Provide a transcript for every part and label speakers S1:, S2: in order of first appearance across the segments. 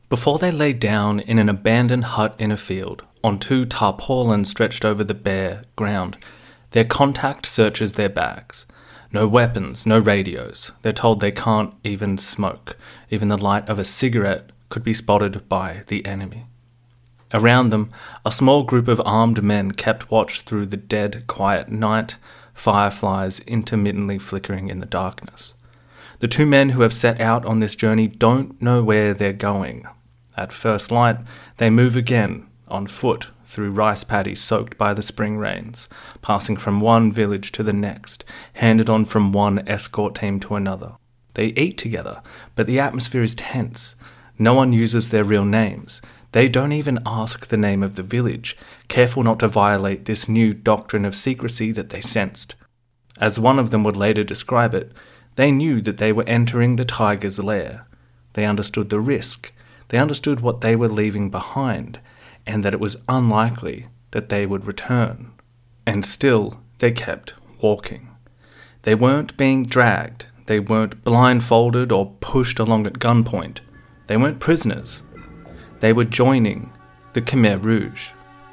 S1: Before they lay down in an abandoned hut in a field, on 2 tarpaulins stretched over the bare ground, their contact searches their bags. No weapons, no radios. They're told they can't even smoke. Even the light of a cigarette could be spotted by the enemy. Around them, a small group of armed men kept watch through the dead, quiet night, fireflies intermittently flickering in the darkness. The 2 men who have set out on this journey don't know where they're going. At first light, they move again, on foot, through rice paddies soaked by the spring rains, passing from one village to the next, handed on from one escort team to another. They eat together, but the atmosphere is tense. No one uses their real names. They don't even ask the name of the village, careful not to violate this new doctrine of secrecy that they sensed. As one of them would later describe it, they knew that they were entering the tiger's lair. They understood the risk. They understood what they were leaving behind, and that it was unlikely that they would return. And still, they kept walking. They weren't being dragged. They weren't blindfolded or pushed along at gunpoint. They weren't prisoners. They were joining the Khmer Rouge.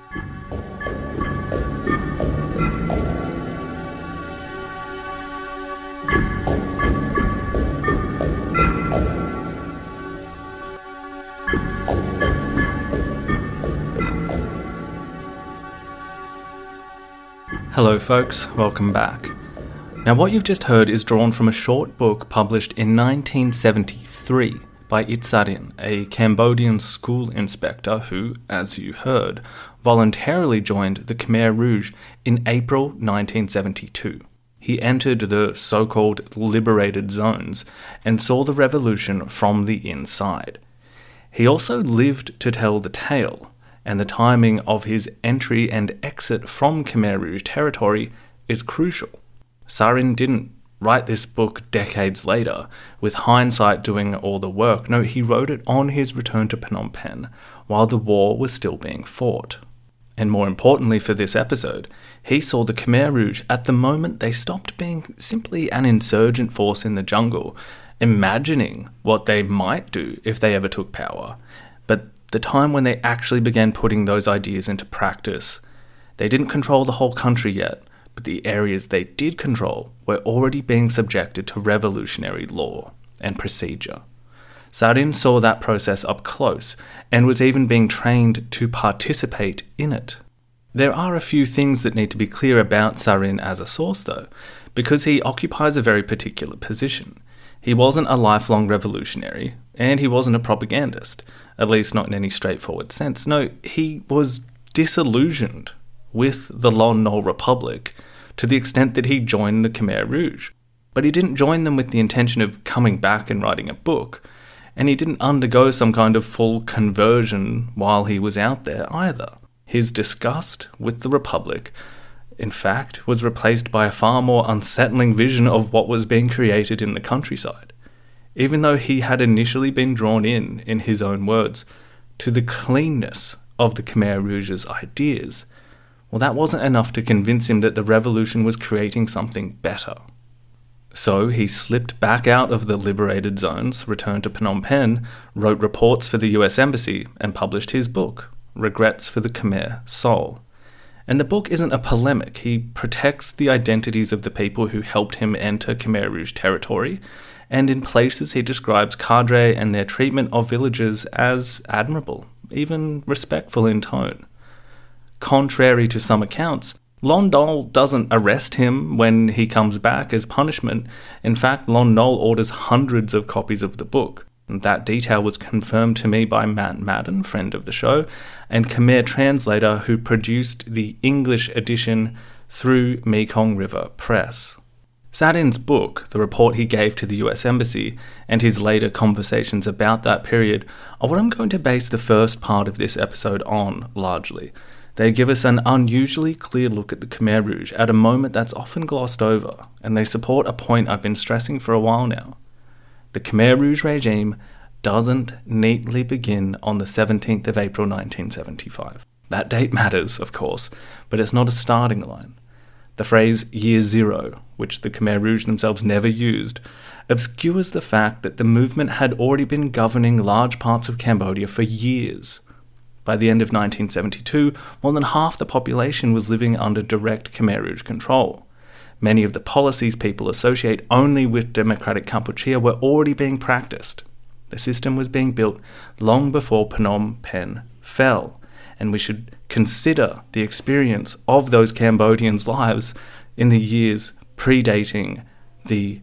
S1: Hello folks, welcome back. Now what you've just heard is drawn from a short book published in 1973 by Itsarin, a Cambodian school inspector who, as you heard, voluntarily joined the Khmer Rouge in April 1972. He entered the so-called liberated zones and saw the revolution from the inside. He also lived to tell the tale, and the timing of his entry and exit from Khmer Rouge territory is crucial. Sarin didn't write this book decades later, with hindsight doing all the work. No, he wrote it on his return to Phnom Penh, while the war was still being fought. And more importantly for this episode, he saw the Khmer Rouge at the moment they stopped being simply an insurgent force in the jungle, imagining what they might do if they ever took power. But the time when they actually began putting those ideas into practice. They didn't control the whole country yet, but the areas they did control were already being subjected to revolutionary law and procedure. Sarin saw that process up close and was even being trained to participate in it. There are a few things that need to be clear about Sarin as a source though, because he occupies a very particular position. He wasn't a lifelong revolutionary, and he wasn't a propagandist, at least not in any straightforward sense. No, he was disillusioned with the Lon Nol Republic to the extent that he joined the Khmer Rouge. But he didn't join them with the intention of coming back and writing a book, and he didn't undergo some kind of full conversion while he was out there either. His disgust with the Republic, in fact, was replaced by a far more unsettling vision of what was being created in the countryside. Even though he had initially been drawn in his own words, to the cleanness of the Khmer Rouge's ideas, well, that wasn't enough to convince him that the revolution was creating something better. So he slipped back out of the liberated zones, returned to Phnom Penh, wrote reports for the US Embassy, and published his book, Regrets for the Khmer Soul. And the book isn't a polemic. He protects the identities of the people who helped him enter Khmer Rouge territory, and in places he describes cadre and their treatment of villagers as admirable, even respectful in tone. Contrary to some accounts, Lon Nol doesn't arrest him when he comes back as punishment. In fact, Lon Nol orders hundreds of copies of the book. And that detail was confirmed to me by Matt Madden, friend of the show, and Khmer translator who produced the English edition through Mekong River Press. Sarin's book, the report he gave to the US Embassy, and his later conversations about that period are what I'm going to base the first part of this episode on, largely. They give us an unusually clear look at the Khmer Rouge at a moment that's often glossed over, and they support a point I've been stressing for a while now. The Khmer Rouge regime doesn't neatly begin on the 17th of April 1975. That date matters, of course, but it's not a starting line. The phrase Year Zero, which the Khmer Rouge themselves never used, obscures the fact that the movement had already been governing large parts of Cambodia for years. By the end of 1972, more than half the population was living under direct Khmer Rouge control. Many of the policies people associate only with democratic Kampuchea were already being practiced. The system was being built long before Phnom Penh fell, and we should consider the experience of those Cambodians' lives in the years predating the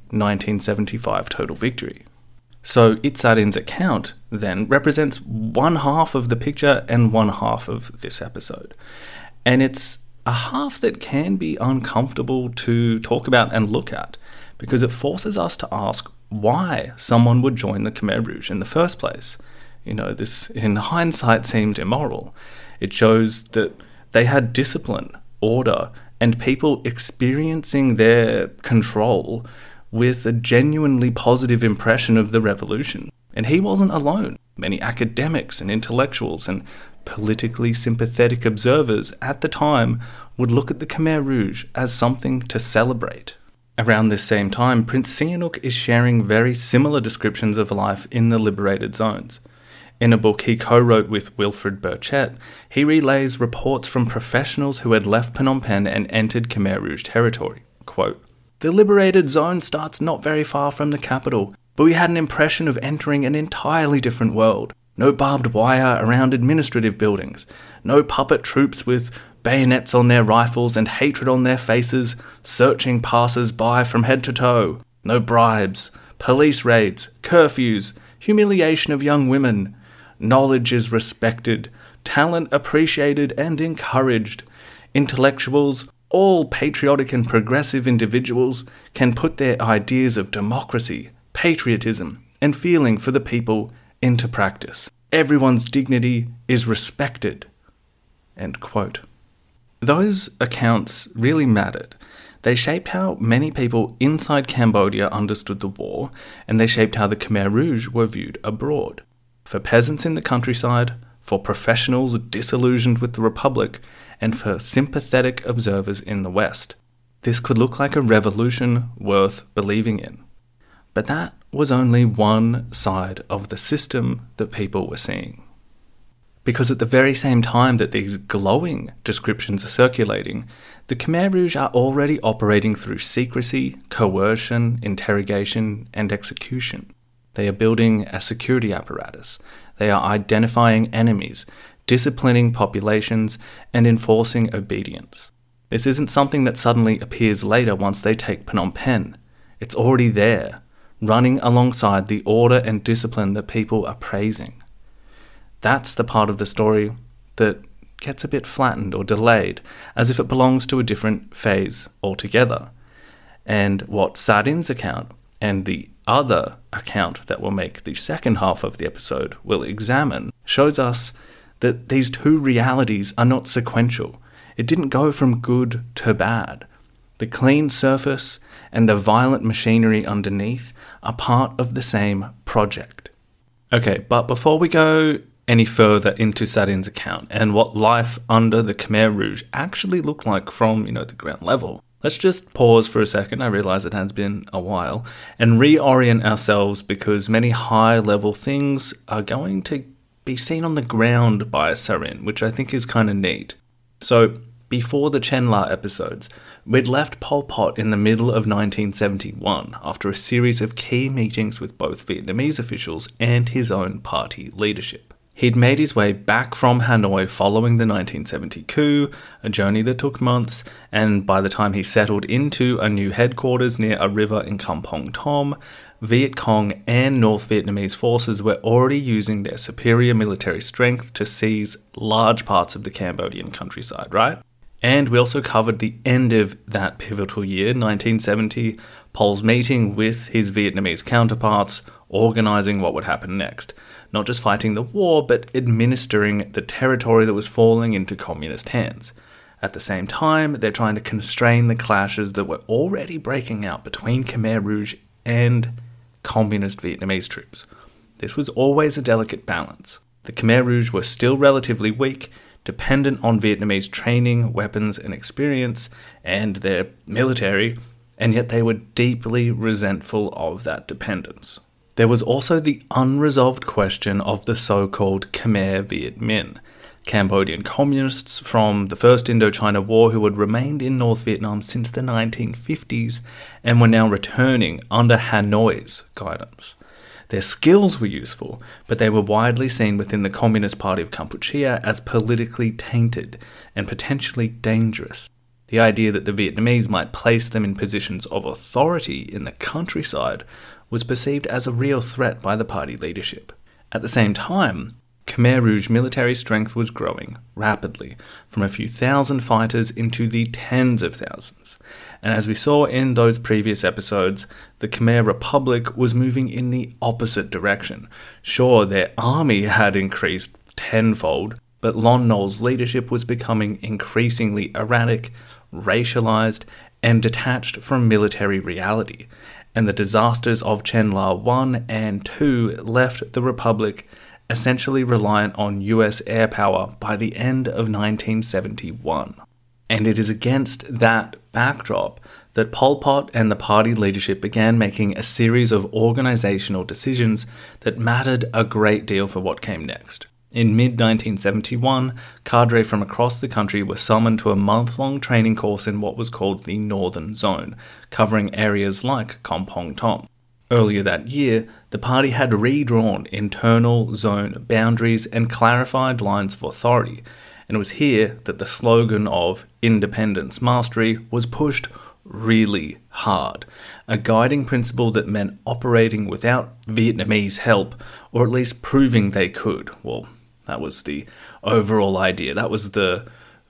S1: 1975 total victory. So Itzadin's account, then, represents one half of the picture and one half of this episode. And it's a half that can be uncomfortable to talk about and look at, because it forces us to ask why someone would join the Khmer Rouge in the first place. This, in hindsight, seemed immoral. It shows that they had discipline, order, and people experiencing their control with a genuinely positive impression of the revolution. And he wasn't alone. Many academics and intellectuals and politically sympathetic observers at the time would look at the Khmer Rouge as something to celebrate. Around this same time, Prince Sihanouk is sharing very similar descriptions of life in the liberated zones. In a book he co-wrote with Wilfred Burchett, he relays reports from professionals who had left Phnom Penh and entered Khmer Rouge territory. Quote, "The liberated zone starts not very far from the capital, but we had an impression of entering an entirely different world. No barbed wire around administrative buildings, no puppet troops with bayonets on their rifles and hatred on their faces, searching passers-by from head to toe. No bribes, police raids, curfews, humiliation of young women. Knowledge is respected, talent appreciated and encouraged. Intellectuals, all patriotic and progressive individuals, can put their ideas of democracy, patriotism, and feeling for the people into practice. Everyone's dignity is respected." End quote. Those accounts really mattered. They shaped how many people inside Cambodia understood the war, and they shaped how the Khmer Rouge were viewed abroad. For peasants in the countryside, for professionals disillusioned with the Republic, and for sympathetic observers in the West. This could look like a revolution worth believing in. But that was only one side of the system that people were seeing. Because at the very same time that these glowing descriptions are circulating, the Khmer Rouge are already operating through secrecy, coercion, interrogation, and execution. They are building a security apparatus. They are identifying enemies, disciplining populations, and enforcing obedience. This isn't something that suddenly appears later once they take Phnom Penh. It's already there, running alongside the order and discipline that people are praising. That's the part of the story that gets a bit flattened or delayed, as if it belongs to a different phase altogether. And what Sardin's account and the other account that will make the second half of the episode will examine shows us that these two realities are not sequential. It didn't go from good to bad. The clean surface and the violent machinery underneath are part of the same project. Okay, but before we go any further into Sardin's account and what life under the Khmer Rouge actually looked like from, the ground level, let's just pause for a second. I realize it has been a while, and reorient ourselves, because many high-level things are going to be seen on the ground by Sarin, which I think is kind of neat. So, before the Chen La episodes, we'd left Pol Pot in the middle of 1971 after a series of key meetings with both Vietnamese officials and his own party leadership. He'd made his way back from Hanoi following the 1970 coup, a journey that took months, and by the time he settled into a new headquarters near a river in Kampong Thom, Viet Cong and North Vietnamese forces were already using their superior military strength to seize large parts of the Cambodian countryside, right? And we also covered the end of that pivotal year, 1970, Pol's meeting with his Vietnamese counterparts, organising what would happen next. Not just fighting the war, but administering the territory that was falling into communist hands. At the same time, they're trying to constrain the clashes that were already breaking out between Khmer Rouge and communist Vietnamese troops. This was always a delicate balance. The Khmer Rouge were still relatively weak, dependent on Vietnamese training, weapons, and experience, and their military, and yet they were deeply resentful of that dependence. There was also the unresolved question of the so-called Khmer Viet Minh, Cambodian communists from the First Indochina War who had remained in North Vietnam since the 1950s and were now returning under Hanoi's guidance. Their skills were useful, but they were widely seen within the Communist Party of Kampuchea as politically tainted and potentially dangerous. The idea that the Vietnamese might place them in positions of authority in the countryside was perceived as a real threat by the party leadership. At the same time, Khmer Rouge military strength was growing rapidly, from a few thousand fighters into the tens of thousands. And as we saw in those previous episodes, the Khmer Republic was moving in the opposite direction. Sure, their army had increased tenfold, but Lon Nol's leadership was becoming increasingly erratic, racialized, and detached from military reality. And the disasters of Chen La 1 and 2 left the Republic essentially reliant on US air power by the end of 1971. And it is against that backdrop that Pol Pot and the party leadership began making a series of organizational decisions that mattered a great deal for what came next. In mid-1971, cadre from across the country were summoned to a month-long training course in what was called the Northern Zone, covering areas like Kampong Tom. Earlier that year, the party had redrawn internal zone boundaries and clarified lines of authority, and it was here that the slogan of independence mastery was pushed really hard, a guiding principle that meant operating without Vietnamese help, or at least proving they could. Well, that was the overall idea. That was the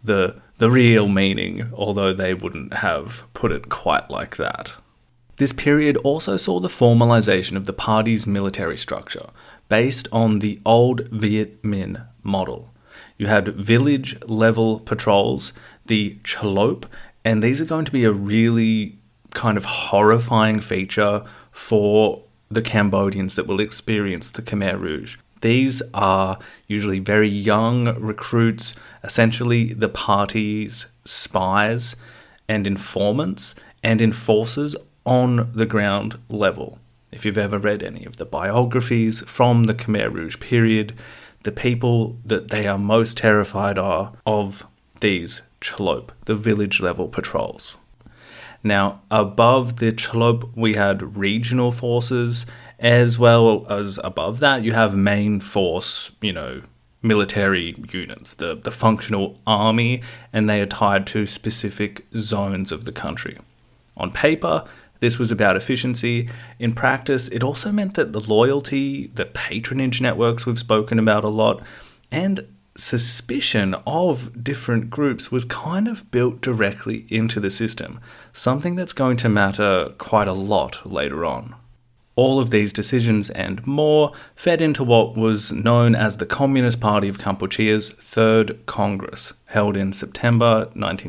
S1: real meaning, although they wouldn't have put it quite like that. This period also saw the formalization of the party's military structure, based on the old Viet Minh model. You had village-level patrols, the Chlop, and these are going to be a really kind of horrifying feature for the Cambodians that will experience the Khmer Rouge. These are usually very young recruits, essentially the party's spies and informants and enforcers on the ground level. If you've ever read any of the biographies from the Khmer Rouge period, the people that they are most terrified are of these Chlop, the village-level patrols. Now, above the Chlop, we had regional forces, as well as above that, you have main force, military units, the functional army, and they are tied to specific zones of the country. On paper, this was about efficiency. In practice, it also meant that the loyalty, the patronage networks we've spoken about a lot, and suspicion of different groups was kind of built directly into the system, something that's going to matter quite a lot later on. All of these decisions and more fed into what was known as the Communist Party of Kampuchea's Third Congress, held in September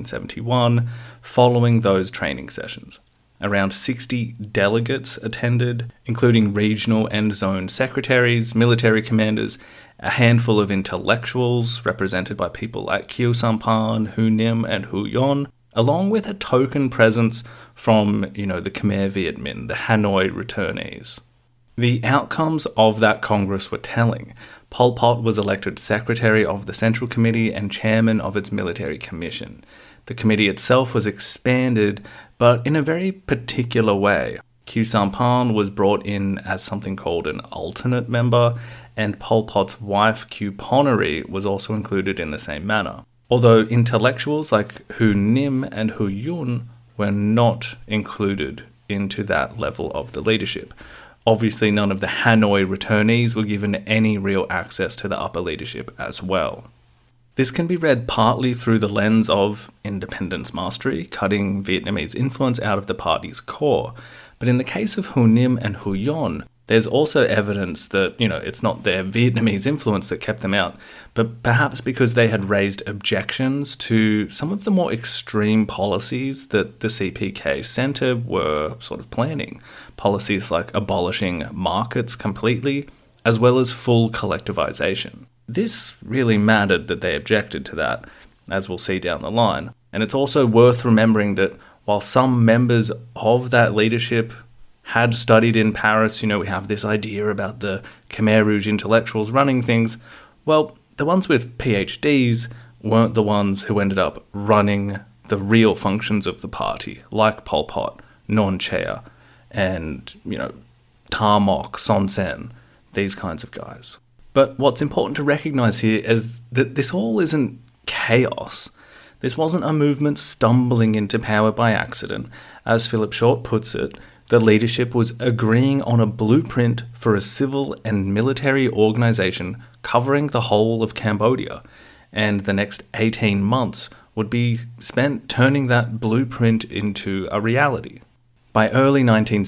S1: 1971, following those training sessions. Around 60 delegates attended, including regional and zone secretaries, military commanders, a handful of intellectuals represented by people like Khieu Samphan, Hu Nim, and Hu Yon, along with a token presence from, the Khmer Viet Minh, the Hanoi returnees. The outcomes of that Congress were telling. Pol Pot was elected secretary of the Central Committee and chairman of its military commission. The committee itself was expanded, but in a very particular way. Khieu Samphan was brought in as something called an alternate member, and Pol Pot's wife, Khieu Ponnery, was also included in the same manner. Although intellectuals like Hu Nim and Hu Yun were not included into that level of the leadership. Obviously, none of the Hanoi returnees were given any real access to the upper leadership as well. This can be read partly through the lens of independence mastery, cutting Vietnamese influence out of the party's core. But in the case of Hu Nim and Hu Yon, there's also evidence that, it's not their Vietnamese influence that kept them out, but perhaps because they had raised objections to some of the more extreme policies that the CPK Centre were sort of planning. Policies like abolishing markets completely, as well as full collectivization. This really mattered that they objected to that, as we'll see down the line. And it's also worth remembering that While some members of that leadership had studied in Paris, we have this idea about the Khmer Rouge intellectuals running things. Well, the ones with PhDs weren't the ones who ended up running the real functions of the party, like Pol Pot, Non Chair, and, Ta Mok, Son Sen, these kinds of guys. But what's important to recognise here is that this all isn't chaos. This wasn't a movement stumbling into power by accident. As Philip Short puts it, the leadership was agreeing on a blueprint for a civil and military organisation covering the whole of Cambodia, and the next 18 months would be spent turning that blueprint into a reality. By early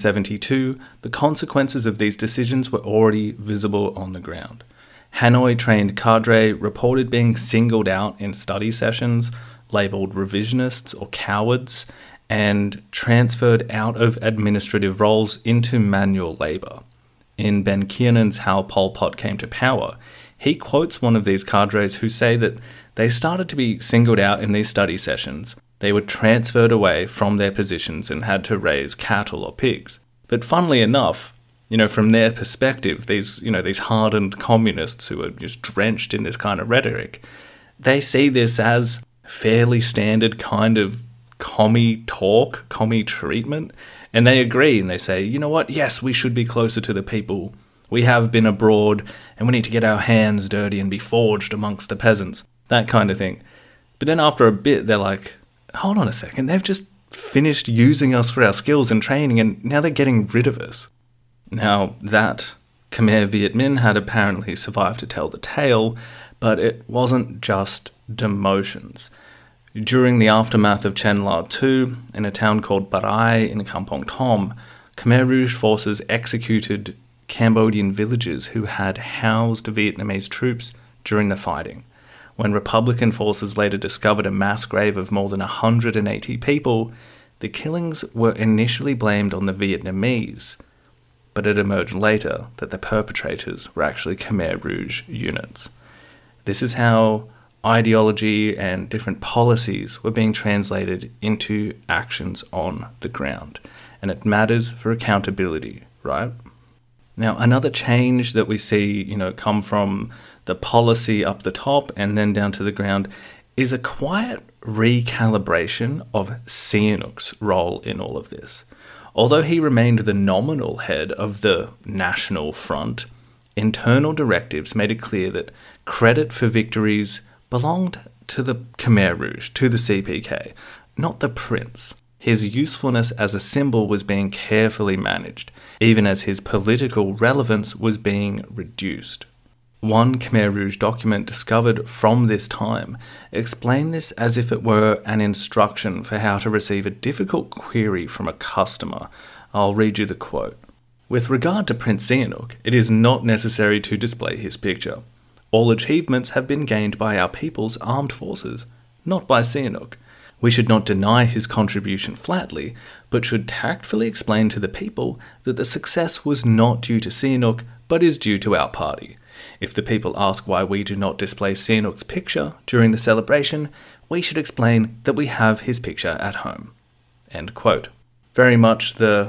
S1: 1972, the consequences of these decisions were already visible on the ground. Hanoi-trained cadre reported being singled out in study sessions, labelled revisionists or cowards, and transferred out of administrative roles into manual labour. In Ben Kiernan's How Pol Pot Came to Power, he quotes one of these cadres who say that they started to be singled out in these study sessions. They were transferred away from their positions and had to raise cattle or pigs. But funnily enough, from their perspective, these hardened communists who are just drenched in this kind of rhetoric, they see this as fairly standard kind of commie talk, commie treatment, and they agree and they say, you know what, yes, we should be closer to the people. We have been abroad and we need to get our hands dirty and be forged amongst the peasants, that kind of thing. But then after a bit, they're like, hold on a second, they've just finished using us for our skills and training and now they're getting rid of us. Now, that Khmer Viet Minh had apparently survived to tell the tale, but it wasn't just demotions. During the aftermath of Chen La Tu, in a town called Barai in Kampong Thom, Khmer Rouge forces executed Cambodian villagers who had housed Vietnamese troops during the fighting. When Republican forces later discovered a mass grave of more than 180 people, the killings were initially blamed on the Vietnamese, but it emerged later that the perpetrators were actually Khmer Rouge units. This is how ideology and different policies were being translated into actions on the ground. And it matters for accountability, right? Now, another change that we see, come from the policy up the top and then down to the ground is a quiet recalibration of Sihanouk's role in all of this. Although he remained the nominal head of the National Front, internal directives made it clear that credit for victories belonged to the Khmer Rouge, to the CPK, not the prince. His usefulness as a symbol was being carefully managed, even as his political relevance was being reduced. One Khmer Rouge document discovered from this time explained this as if it were an instruction for how to receive a difficult query from a customer. I'll read you the quote. With regard to Prince Sihanouk, it is not necessary to display his picture. All achievements have been gained by our people's armed forces, not by Sihanouk. We should not deny his contribution flatly, but should tactfully explain to the people that the success was not due to Sihanouk, but is due to our party. If the people ask why we do not display Sihanouk's picture during the celebration, we should explain that we have his picture at home. End quote. Very much the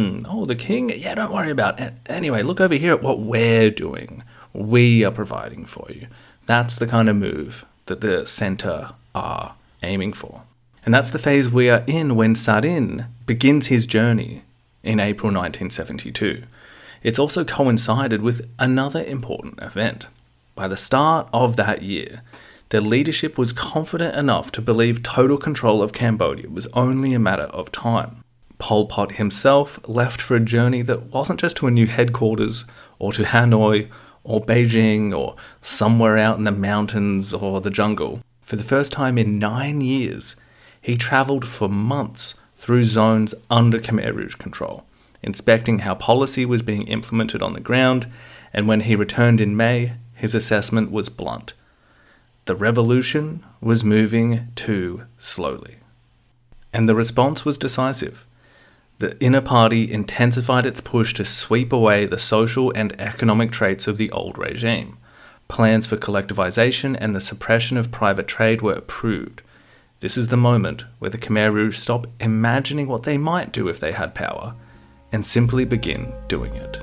S1: king? Yeah, don't worry about it. Anyway, look over here at what we're doing. We are providing for you. That's the kind of move that the centre are aiming for. And that's the phase we are in when Sarin begins his journey in April 1972. It's also coincided with another important event. By the start of that year, the leadership was confident enough to believe total control of Cambodia was only a matter of time. Pol Pot himself left for a journey that wasn't just to a new headquarters, or to Hanoi, or Beijing, or somewhere out in the mountains or the jungle. For the first time in 9 years, he travelled for months through zones under Khmer Rouge control, inspecting how policy was being implemented on the ground, and when he returned in May, his assessment was blunt. The revolution was moving too slowly. And the response was decisive. The inner party intensified its push to sweep away the social and economic traits of the old regime. Plans for collectivization and the suppression of private trade were approved. This is the moment where the Khmer Rouge stop imagining what they might do if they had power, and simply begin doing it.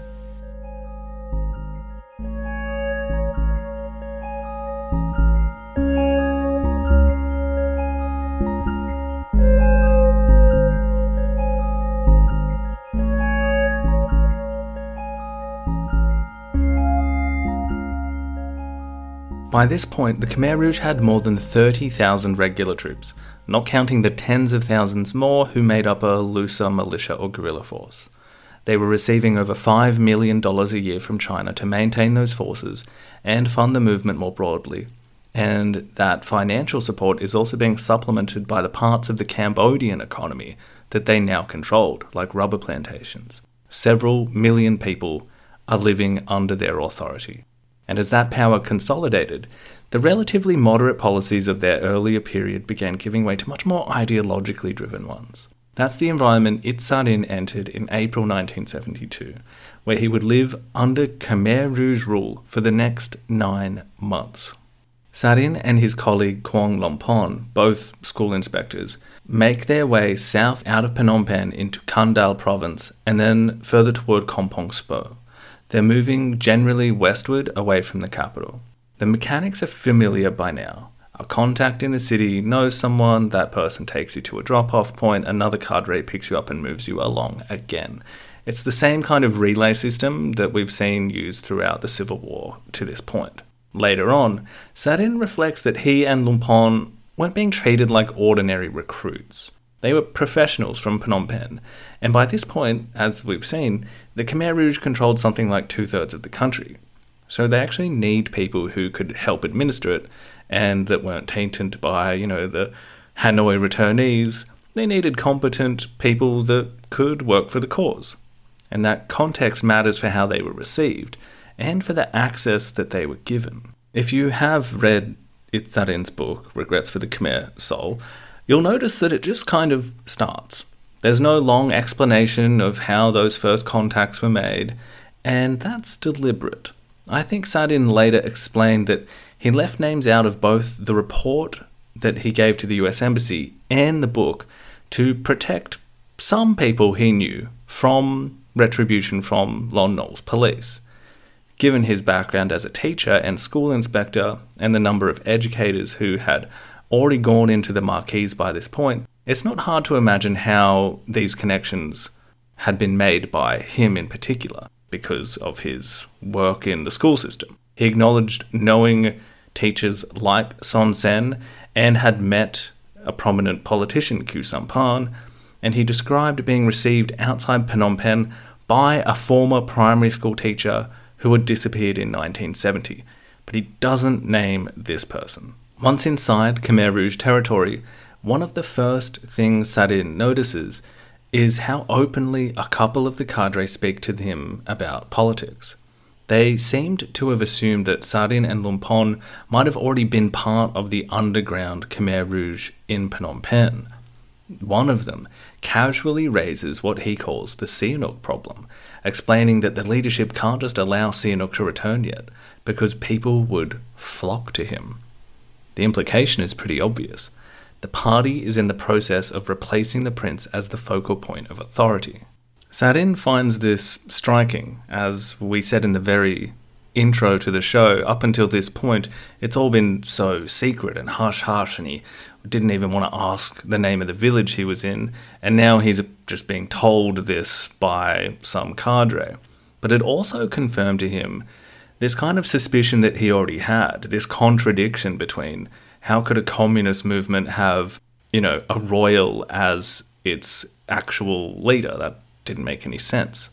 S1: By this point, the Khmer Rouge had more than 30,000 regular troops, not counting the tens of thousands more who made up a looser militia or guerrilla force. They were receiving over $5 million a year from China to maintain those forces and fund the movement more broadly, and that financial support is also being supplemented by the parts of the Cambodian economy that they now controlled, like rubber plantations. Several million people are living under their authority. And as that power consolidated, the relatively moderate policies of their earlier period began giving way to much more ideologically driven ones. That's the environment Itzadin entered in April 1972, where he would live under Khmer Rouge rule for the next 9 months. Sadin and his colleague Quang Lompon, both school inspectors, make their way south out of Phnom Penh into Kandal province and then further toward Kampong Spo. They're moving generally westward away from the capital. The mechanics are familiar by now. A contact in the city knows someone, that person takes you to a drop-off point, another cadre picks you up and moves you along again. It's the same kind of relay system that we've seen used throughout the Civil War to this point. Later on, Sadin reflects that he and Lumpon weren't being treated like ordinary recruits. They were professionals from Phnom Penh, and by this point, as we've seen, the Khmer Rouge controlled something like 2/3 of the country. So they actually need people who could help administer it, and that weren't tainted by, the Hanoi returnees. They needed competent people that could work for the cause. And that context matters for how they were received, and for the access that they were given. If you have read Itzadin's book, Regrets for the Khmer Soul, you'll notice that it just kind of starts. There's no long explanation of how those first contacts were made, and that's deliberate. I think Sadin later explained that he left names out of both the report that he gave to the US Embassy and the book to protect some people he knew from retribution from Lon Nol's police. Given his background as a teacher and school inspector and the number of educators who had already gone into the Marquise by this point, it's not hard to imagine how these connections had been made by him in particular because of his work in the school system. He acknowledged knowing teachers like Son Sen and had met a prominent politician, Khieu Samphan, and he described being received outside Phnom Penh by a former primary school teacher who had disappeared in 1970, but he doesn't name this person. Once inside Khmer Rouge territory, one of the first things Sadin notices is how openly a couple of the cadre speak to him about politics. They seemed to have assumed that Sadin and Lumpon might have already been part of the underground Khmer Rouge in Phnom Penh. One of them casually raises what he calls the Sihanouk problem, explaining that the leadership can't just allow Sihanouk to return yet, because people would flock to him. The implication is pretty obvious. The party is in the process of replacing the prince as the focal point of authority. Sadin finds this striking. As we said in the very intro to the show, up until this point, it's all been so secret and hush-hush, and he didn't even want to ask the name of the village he was in, and now he's just being told this by some cadre. But it also confirmed to him this kind of suspicion that he already had, this contradiction between how could a communist movement have, a royal as its actual leader? That didn't make any sense.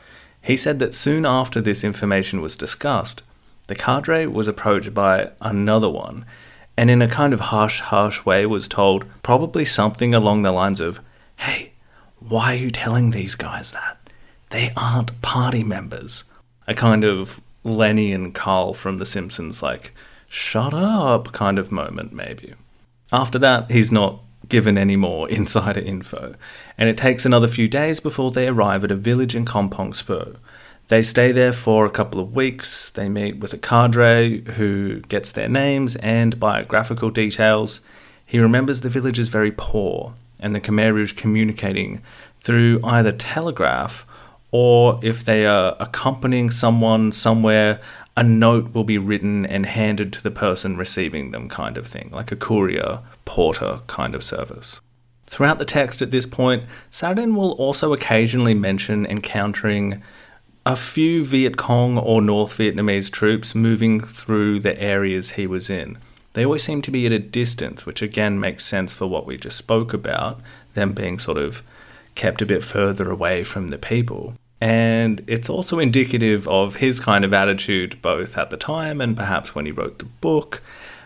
S1: He said that soon after this information was discussed, the cadre was approached by another one, and in a kind of hush-hush way was told probably something along the lines of, "Hey, why are you telling these guys that? They aren't party members." A kind of Lenny and Carl from The Simpsons, like, shut up kind of moment, maybe. After that, he's not given any more insider info, and it takes another few days before they arrive at a village in Kampong Spo. They stay there for a couple of weeks. They meet with a cadre who gets their names and biographical details. He remembers the village is very poor, and the Khmer Rouge communicating through either telegraph or, if they are accompanying someone somewhere, a note will be written and handed to the person receiving them, kind of thing, like a courier, porter kind of service. Throughout the text at this point, Saladin will also occasionally mention encountering a few Viet Cong or North Vietnamese troops moving through the areas he was in. They always seem to be at a distance, which again makes sense for what we just spoke about, them being sort of kept a bit further away from the people. And it's also indicative of his kind of attitude, both at the time and perhaps when he wrote the book.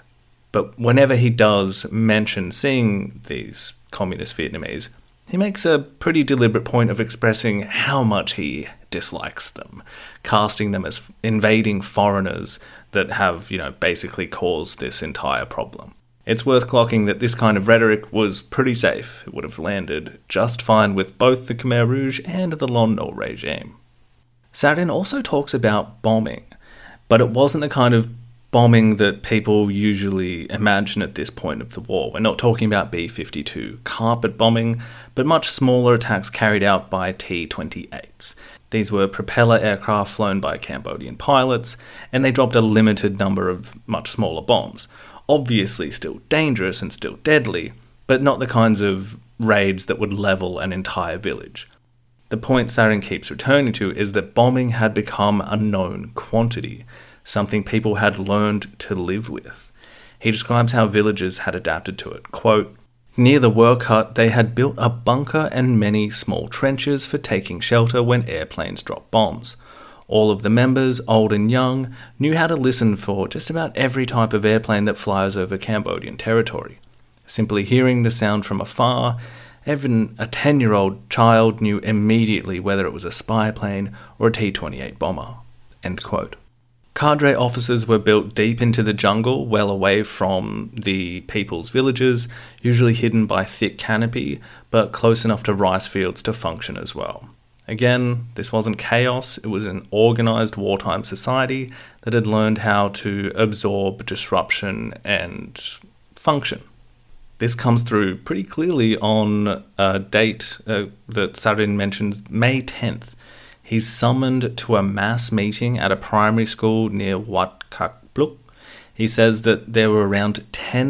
S1: But whenever he does mention seeing these communist Vietnamese, he makes a pretty deliberate point of expressing how much he dislikes them, casting them as invading foreigners that have, basically caused this entire problem. It's worth clocking that this kind of rhetoric was pretty safe. It would have landed just fine with both the Khmer Rouge and the Lon Nol regime. Saladin also talks about bombing, but it wasn't the kind of bombing that people usually imagine at this point of the war. We're not talking about B-52 carpet bombing, but much smaller attacks carried out by T-28s. These were propeller aircraft flown by Cambodian pilots, and they dropped a limited number of much smaller bombs. Obviously still dangerous and still deadly, but not the kinds of raids that would level an entire village. The point Saladin keeps returning to is that bombing had become a known quantity, something people had learned to live with. He describes how villagers had adapted to it. Quote, "Near the work hut, they had built a bunker and many small trenches for taking shelter when airplanes dropped bombs. All of the members, old and young, knew how to listen for just about every type of airplane that flies over Cambodian territory. Simply hearing the sound from afar, even a 10-year-old child knew immediately whether it was a spy plane or a T-28 bomber." End quote. Cadre offices were built deep into the jungle, well away from the people's villages, usually hidden by thick canopy, but close enough to rice fields to function as well. Again, this wasn't chaos, it was an organised wartime society that had learned how to absorb disruption and function. This comes through pretty clearly on a date that Saladin mentions, May 10th. He's summoned to a mass meeting at a primary school near Wat Kak Bluk. He says that there were around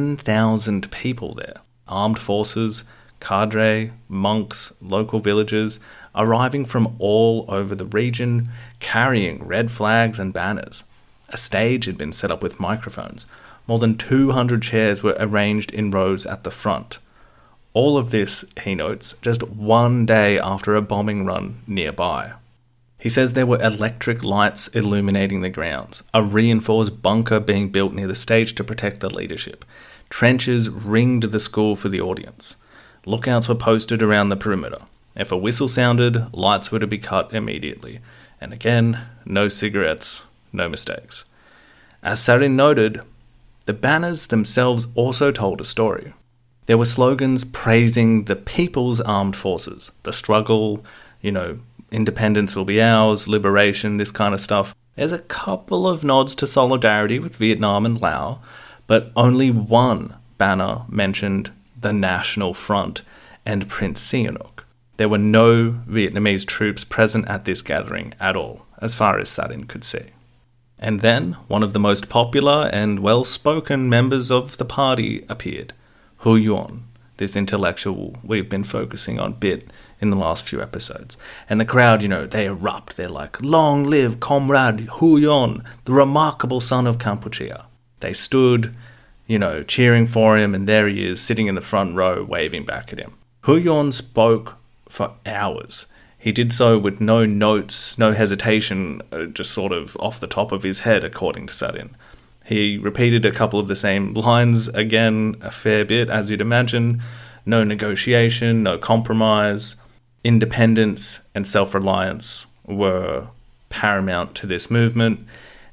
S1: 10,000 people there. Armed forces, cadre, monks, local villagers, arriving from all over the region, carrying red flags and banners. A stage had been set up with microphones. More than 200 chairs were arranged in rows at the front. All of this, he notes, just one day after a bombing run nearby. He says there were electric lights illuminating the grounds, a reinforced bunker being built near the stage to protect the leadership. Trenches ringed the school for the audience. Lookouts were posted around the perimeter. If a whistle sounded, lights were to be cut immediately. And again, no cigarettes, no mistakes. As Saladin noted, the banners themselves also told a story. There were slogans praising the people's armed forces, the struggle, independence will be ours, liberation, this kind of stuff. There's a couple of nods to solidarity with Vietnam and Laos, but only one banner mentioned the National Front and Prince Sihanouk. There were no Vietnamese troops present at this gathering at all, as far as Saladin could see. And then, one of the most popular and well-spoken members of the party appeared, Hu Yuan, this intellectual we've been focusing on bit in the last few episodes. And the crowd, they erupt. They're like, "Long live Comrade Hu Yuan, the remarkable son of Kampuchea." They stood, cheering for him, and there he is, sitting in the front row, waving back at him. Hu Yuan spoke for hours. He did so with no notes, no hesitation, just sort of off the top of his head, according to Saladin. He repeated a couple of the same lines again a fair bit, as you'd imagine. No negotiation, no compromise. Independence and self-reliance were paramount to this movement,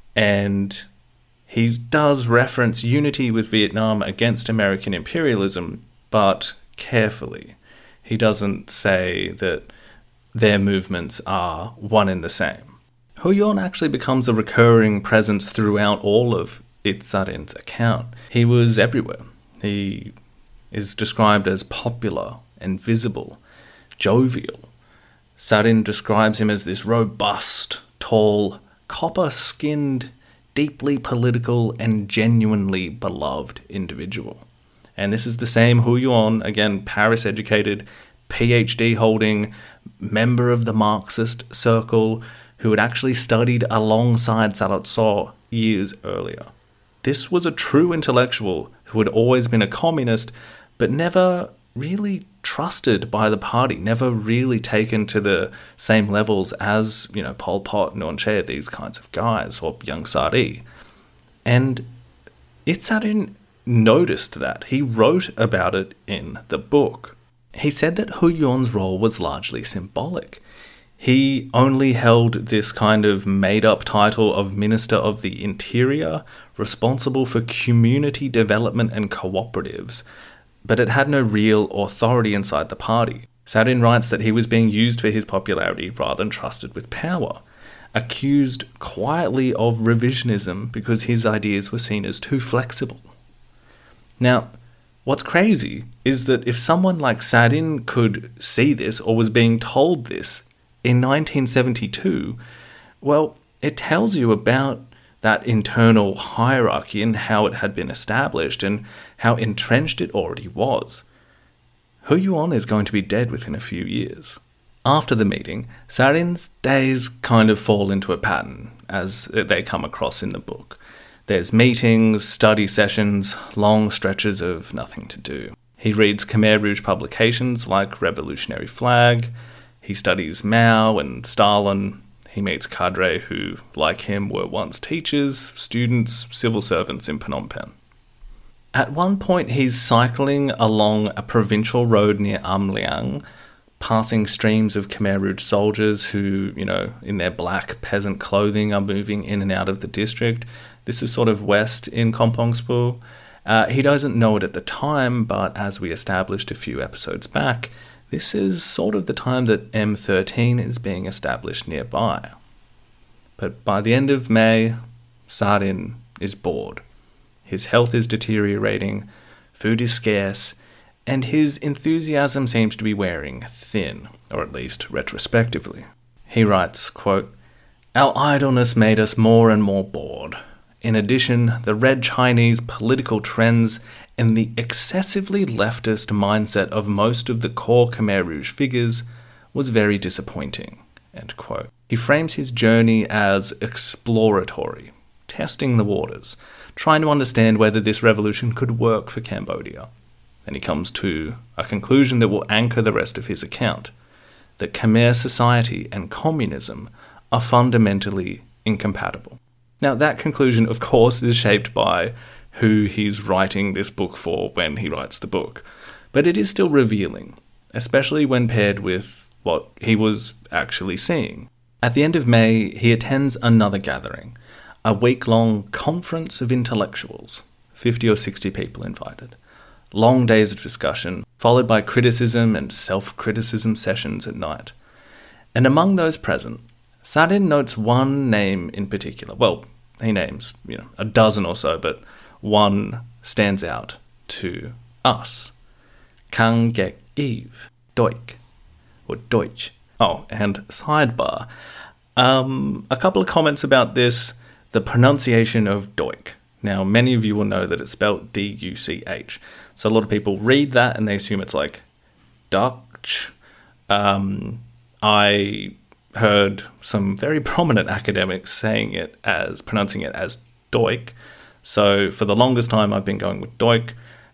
S1: and he does reference unity with Vietnam against American imperialism, but carefully. He doesn't say that their movements are one and the same. Hu Yuan actually becomes a recurring presence throughout all of Saladin's account. He was everywhere. He is described as popular and visible, jovial. Sarin describes him as this robust, tall, copper-skinned, deeply political and genuinely beloved individual. And this is the same Hu Yuan, again, Paris-educated, PhD-holding, member of the Marxist circle, who had actually studied alongside Sarat So years earlier. This was a true intellectual who had always been a communist, but never really trusted by the party, never really taken to the same levels as, Pol Pot, Nuon Chea, these kinds of guys, or Ieng Sary. And Ietsarin noticed that. He wrote about it in the book. He said that Hu Yuan's role was largely symbolic. He only held this kind of made-up title of Minister of the Interior, responsible for community development and cooperatives, but it had no real authority inside the party. Sarin writes that he was being used for his popularity rather than trusted with power, accused quietly of revisionism because his ideas were seen as too flexible. Now, what's crazy is that if someone like Sarin could see this or was being told this in 1972, well, it tells you about that internal hierarchy and how it had been established and how entrenched it already was. Hu Yuan is going to be dead within a few years. After the meeting, Sarin's days kind of fall into a pattern, as they come across in the book. There's meetings, study sessions, long stretches of nothing to do. He reads Khmer Rouge publications like Revolutionary Flag. He studies Mao and Stalin. He meets cadre who, like him, were once teachers, students, civil servants in Phnom Penh. At one point, he's cycling along a provincial road near Am Liang, passing streams of Khmer Rouge soldiers who, in their black peasant clothing are moving in and out of the district. This is sort of west in Kampong Spu. He doesn't know it at the time, but as we established a few episodes back, this is sort of the time that M13 is being established nearby. But by the end of May, Sarin is bored. His health is deteriorating, food is scarce, and his enthusiasm seems to be wearing thin, or at least retrospectively. He writes, quote, "Our idleness made us more and more bored. In addition, the Red Chinese political trends and the excessively leftist mindset of most of the core Khmer Rouge figures was very disappointing." End quote. He frames his journey as exploratory, testing the waters, trying to understand whether this revolution could work for Cambodia. And he comes to a conclusion that will anchor the rest of his account, that Khmer society and communism are fundamentally incompatible. Now, that conclusion, of course, is shaped by who he's writing this book for when he writes the book, but it is still revealing, especially when paired with what he was actually seeing. At the end of May, he attends another gathering, a week-long conference of intellectuals, 50 or 60 people invited. Long days of discussion, followed by criticism and self-criticism sessions at night. And among those present, Sarin notes one name in particular. Well, he names, a dozen or so, but one stands out to us. Kang Gek Eve, Deutsch, or Deutsch. Oh, and sidebar. A couple of comments about this, the pronunciation of Deutsch. Now, many of you will know that it's spelled D-U-C-H. So a lot of people read that and they assume it's like Dutch. I heard some very prominent academics pronouncing it as Deutsch. So for the longest time, I've been going with Deutsch.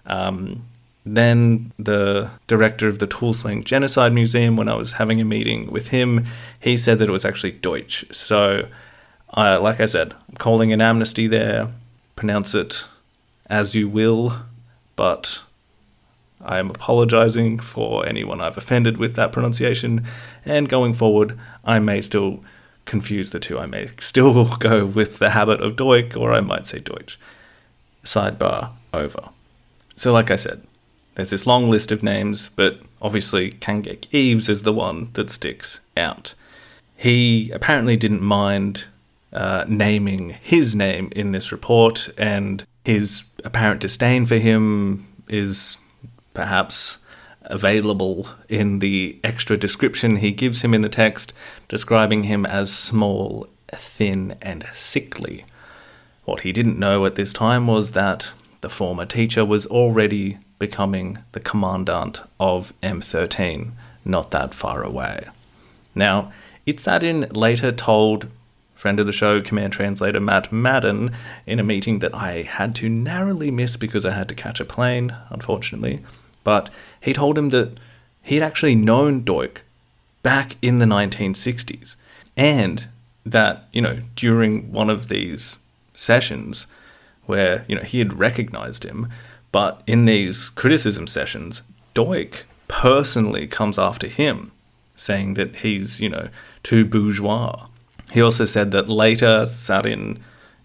S1: Then the director of the Tuolsleng Genocide Museum, when I was having a meeting with him, he said that it was actually Deutsch. So, like I said, I'm calling an amnesty there. Pronounce it as you will, but I am apologizing for anyone I've offended with that pronunciation, and going forward, I may still confuse the two. I may still go with the habit of Deutsch, or I might say Deutsch. Sidebar over. So like I said, there's this long list of names, but obviously Kangek Eves is the one that sticks out. He apparently didn't mind naming his name in this report, and his apparent disdain for him is perhaps available in the extra description he gives him in the text, describing him as small, thin, and sickly. What he didn't know at this time was that the former teacher was already becoming the commandant of M13, not that far away. Now, Itzadin later told friend of the show, Command Translator Matt Madden, in a meeting that I had to narrowly miss because I had to catch a plane, unfortunately, but he told him that he'd actually known Duch back in the 1960s, and that, during one of these sessions where, he had recognized him, but in these criticism sessions, Duch personally comes after him, saying that he's, too bourgeois. He also said that later Sarin,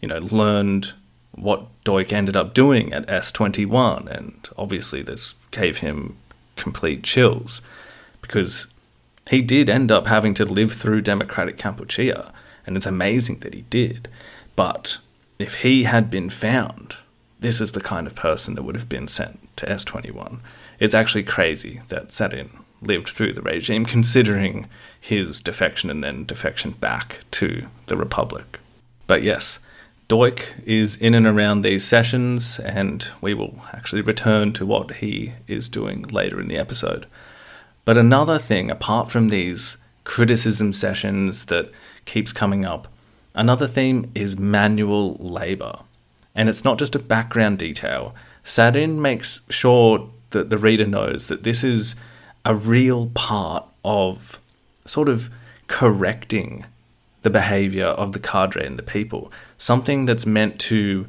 S1: learned what Duch ended up doing at S21, and obviously this gave him complete chills, because he did end up having to live through Democratic Kampuchea, and it's amazing that he did. But if he had been found, this is the kind of person that would have been sent to S21. It's actually crazy that Sarin lived through the regime, considering his defection and then defection back to the Republic. But yes, Duch is in and around these sessions, and we will actually return to what he is doing later in the episode. But another thing, apart from these criticism sessions that keeps coming up, another theme is manual labour. And it's not just a background detail. Sarin makes sure that the reader knows that this is a real part of sort of correcting the behaviour of the cadre and the people. Something that's meant to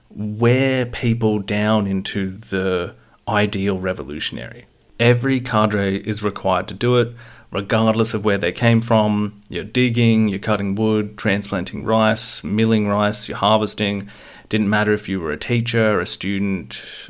S1: wear people down into the ideal revolutionary. Every cadre is required to do it, regardless of where they came from. You're digging, you're cutting wood, transplanting rice, milling rice, you're harvesting. Didn't matter if you were a teacher, a student,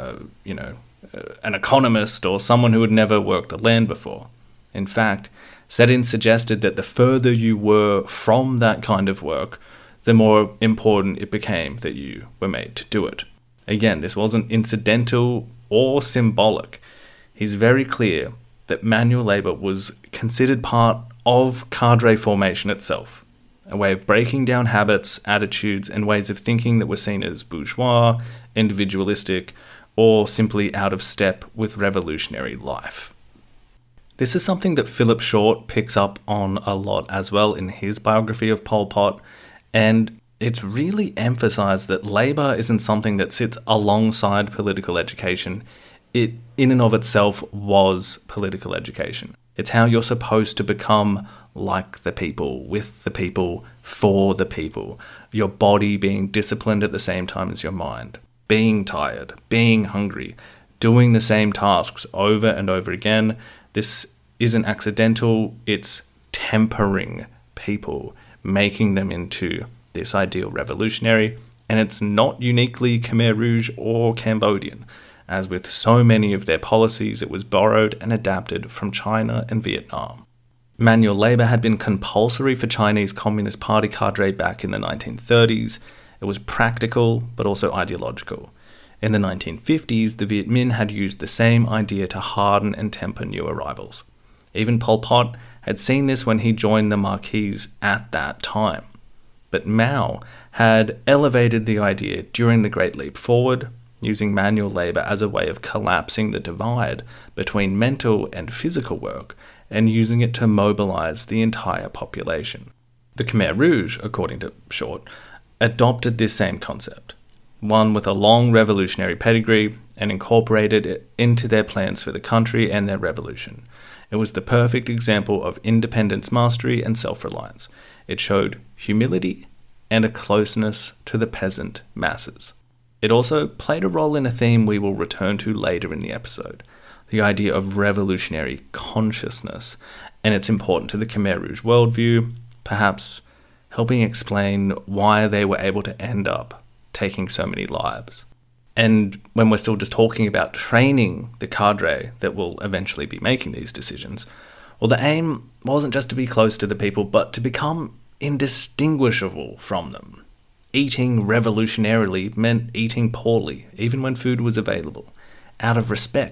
S1: an economist, or someone who had never worked the land before. In fact, Sarin suggested that the further you were from that kind of work, the more important it became that you were made to do it. Again, this wasn't incidental or symbolic. He's very clear that manual labour was considered part of cadre formation itself, a way of breaking down habits, attitudes, and ways of thinking that were seen as bourgeois, individualistic, or simply out of step with revolutionary life. This is something that Philip Short picks up on a lot as well in his biography of Pol Pot, and it's really emphasised that labour isn't something that sits alongside political education. It, in and of itself, was political education. It's how you're supposed to become like the people, with the people, for the people. Your body being disciplined at the same time as your mind. Being tired, being hungry, doing the same tasks over and over again. This isn't accidental, it's tempering people, making them into this ideal revolutionary, and it's not uniquely Khmer Rouge or Cambodian. As with so many of their policies, it was borrowed and adapted from China and Vietnam. Manual labour had been compulsory for Chinese Communist Party cadre back in the 1930s. It was practical, but also ideological. In the 1950s, the Viet Minh had used the same idea to harden and temper new arrivals. Even Pol Pot had seen this when he joined the Maquis at that time. But Mao had elevated the idea during the Great Leap Forward, using manual labour as a way of collapsing the divide between mental and physical work, and using it to mobilise the entire population. The Khmer Rouge, according to Short, adopted this same concept, one with a long revolutionary pedigree, and incorporated it into their plans for the country and their revolution. It was the perfect example of independence mastery and self-reliance. It showed humility and a closeness to the peasant masses. It also played a role in a theme we will return to later in the episode, the idea of revolutionary consciousness, and it's important to the Khmer Rouge worldview, perhaps helping explain why they were able to end up taking so many lives. And when we're still just talking about training the cadre that will eventually be making these decisions, well, the aim wasn't just to be close to the people, but to become indistinguishable from them. Eating revolutionarily meant eating poorly, even when food was available, out of respect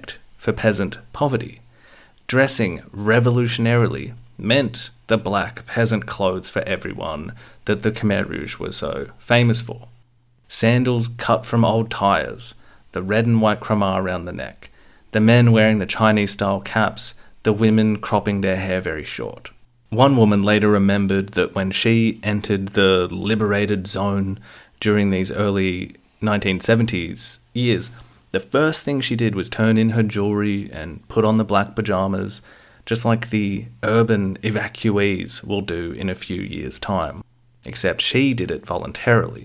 S1: for peasant poverty. Dressing revolutionarily meant the black peasant clothes for everyone that the Khmer Rouge was so famous for. Sandals cut from old tyres, the red and white cremar around the neck, the men wearing the Chinese-style caps, the women cropping their hair very short. One woman later remembered that when she entered the liberated zone during these early 1970s years, the first thing she did was turn in her jewelry and put on the black pajamas, just like the urban evacuees will do in a few years' time. Except she did it voluntarily.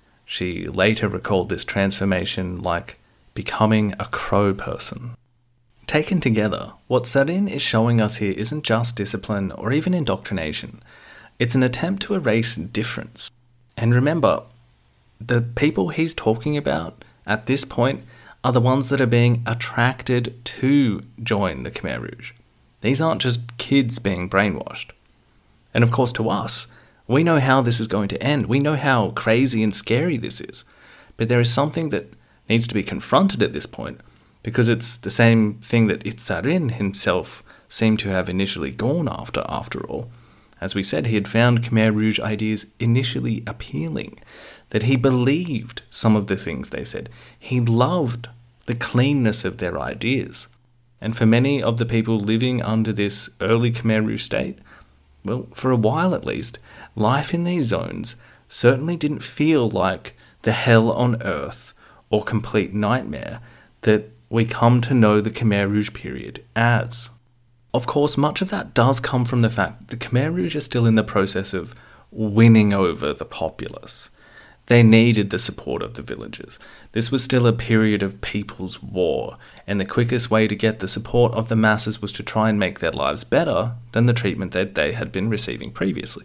S1: She later recalled this transformation like becoming a crow person. Taken together, what Sarin is showing us here isn't just discipline or even indoctrination. It's an attempt to erase difference. And remember, the people he's talking about at this point are the ones that are being attracted to join the Khmer Rouge. These aren't just kids being brainwashed. And of course, to us, we know how this is going to end. We know how crazy and scary this is. But there is something that needs to be confronted at this point, because it's the same thing that Itzarin himself seemed to have initially gone after all. As we said, he had found Khmer Rouge ideas initially appealing, that he believed some of the things they said. He loved the cleanness of their ideas. And for many of the people living under this early Khmer Rouge state, well, for a while at least, life in these zones certainly didn't feel like the hell on earth or complete nightmare that we come to know the Khmer Rouge period as. Of course, much of that does come from the fact that the Khmer Rouge are still in the process of winning over the populace. They needed the support of the villagers. This was still a period of people's war, and the quickest way to get the support of the masses was to try and make their lives better than the treatment that they had been receiving previously.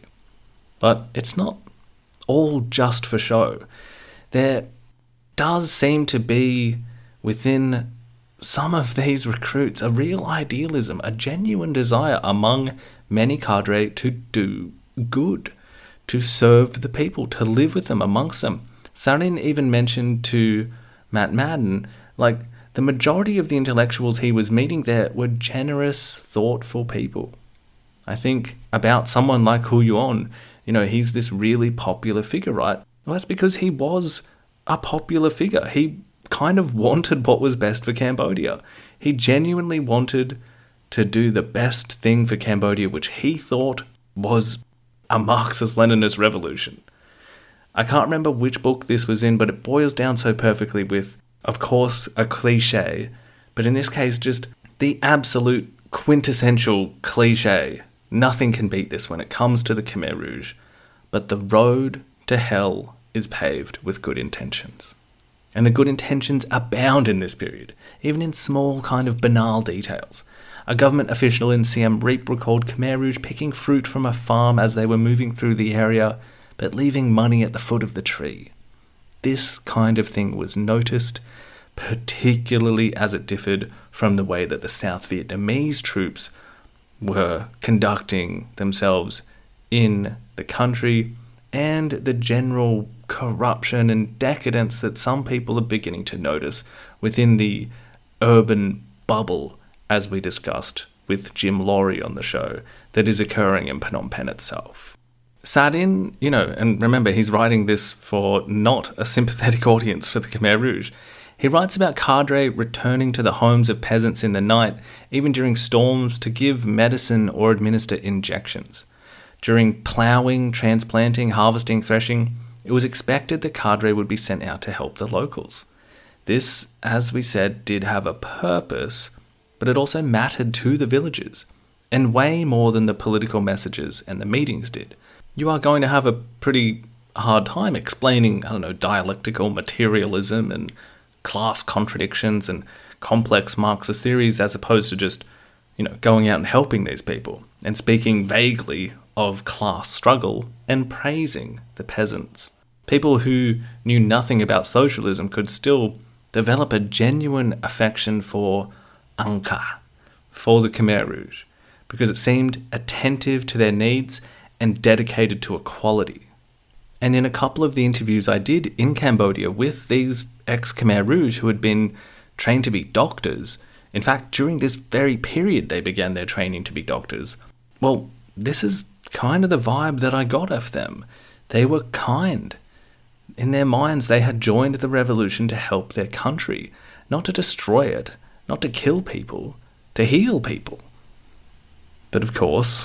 S1: But it's not all just for show. There does seem to be, within some of these recruits, a real idealism, a genuine desire among many cadre to do good, to serve the people, to live with them, amongst them. Sarin even mentioned to Matt Madden, like, the majority of the intellectuals he was meeting there were generous, thoughtful people. I think about someone like Hu Yuan, he's this really popular figure, right? Well, that's because he was a popular figure. He kind of wanted what was best for Cambodia. He genuinely wanted to do the best thing for Cambodia, which he thought was a Marxist-Leninist revolution. I can't remember which book this was in, but it boils down so perfectly with, of course, a cliche, but in this case, just the absolute quintessential cliche. Nothing can beat this when it comes to the Khmer Rouge, but the road to hell is paved with good intentions. And the good intentions abound in this period, even in small kind of banal details. A government official in Siem Reap recalled Khmer Rouge picking fruit from a farm as they were moving through the area, but leaving money at the foot of the tree. This kind of thing was noticed, particularly as it differed from the way that the South Vietnamese troops were conducting themselves in the country, and the general corruption and decadence that some people are beginning to notice within the urban bubble, as we discussed with Jim Laurie on the show, that is occurring in Phnom Penh itself. Sarin, and remember, he's writing this for not a sympathetic audience for the Khmer Rouge. He writes about cadre returning to the homes of peasants in the night, even during storms, to give medicine or administer injections. During ploughing, transplanting, harvesting, threshing, it was expected the cadre would be sent out to help the locals. This, as we said, did have a purpose, but it also mattered to the villagers, and way more than the political messages and the meetings did. You are going to have a pretty hard time explaining, dialectical materialism and class contradictions and complex Marxist theories as opposed to just, going out and helping these people and speaking vaguely of class struggle and praising the peasants. People who knew nothing about socialism could still develop a genuine affection for Angkar, for the Khmer Rouge, because it seemed attentive to their needs and dedicated to equality. And in a couple of the interviews I did in Cambodia with these ex-Khmer Rouge who had been trained to be doctors In fact, during this very period they began their training to be doctors. Well, this is kind of the vibe that I got of them. They were kind. In their minds, they had joined the revolution to help their country, not to destroy it, not to kill people, to heal people. But of course,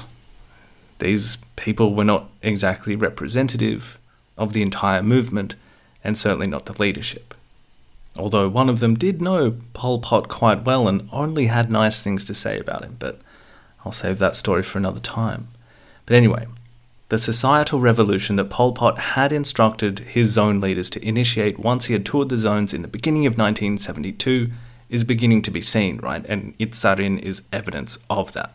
S1: these people were not exactly representative of the entire movement, and certainly not the leadership. Although one of them did know Pol Pot quite well and only had nice things to say about him, but I'll save that story for another time. But anyway, the societal revolution that Pol Pot had instructed his zone leaders to initiate once he had toured the zones in the beginning of 1972 is beginning to be seen, right? And Itzarin is evidence of that.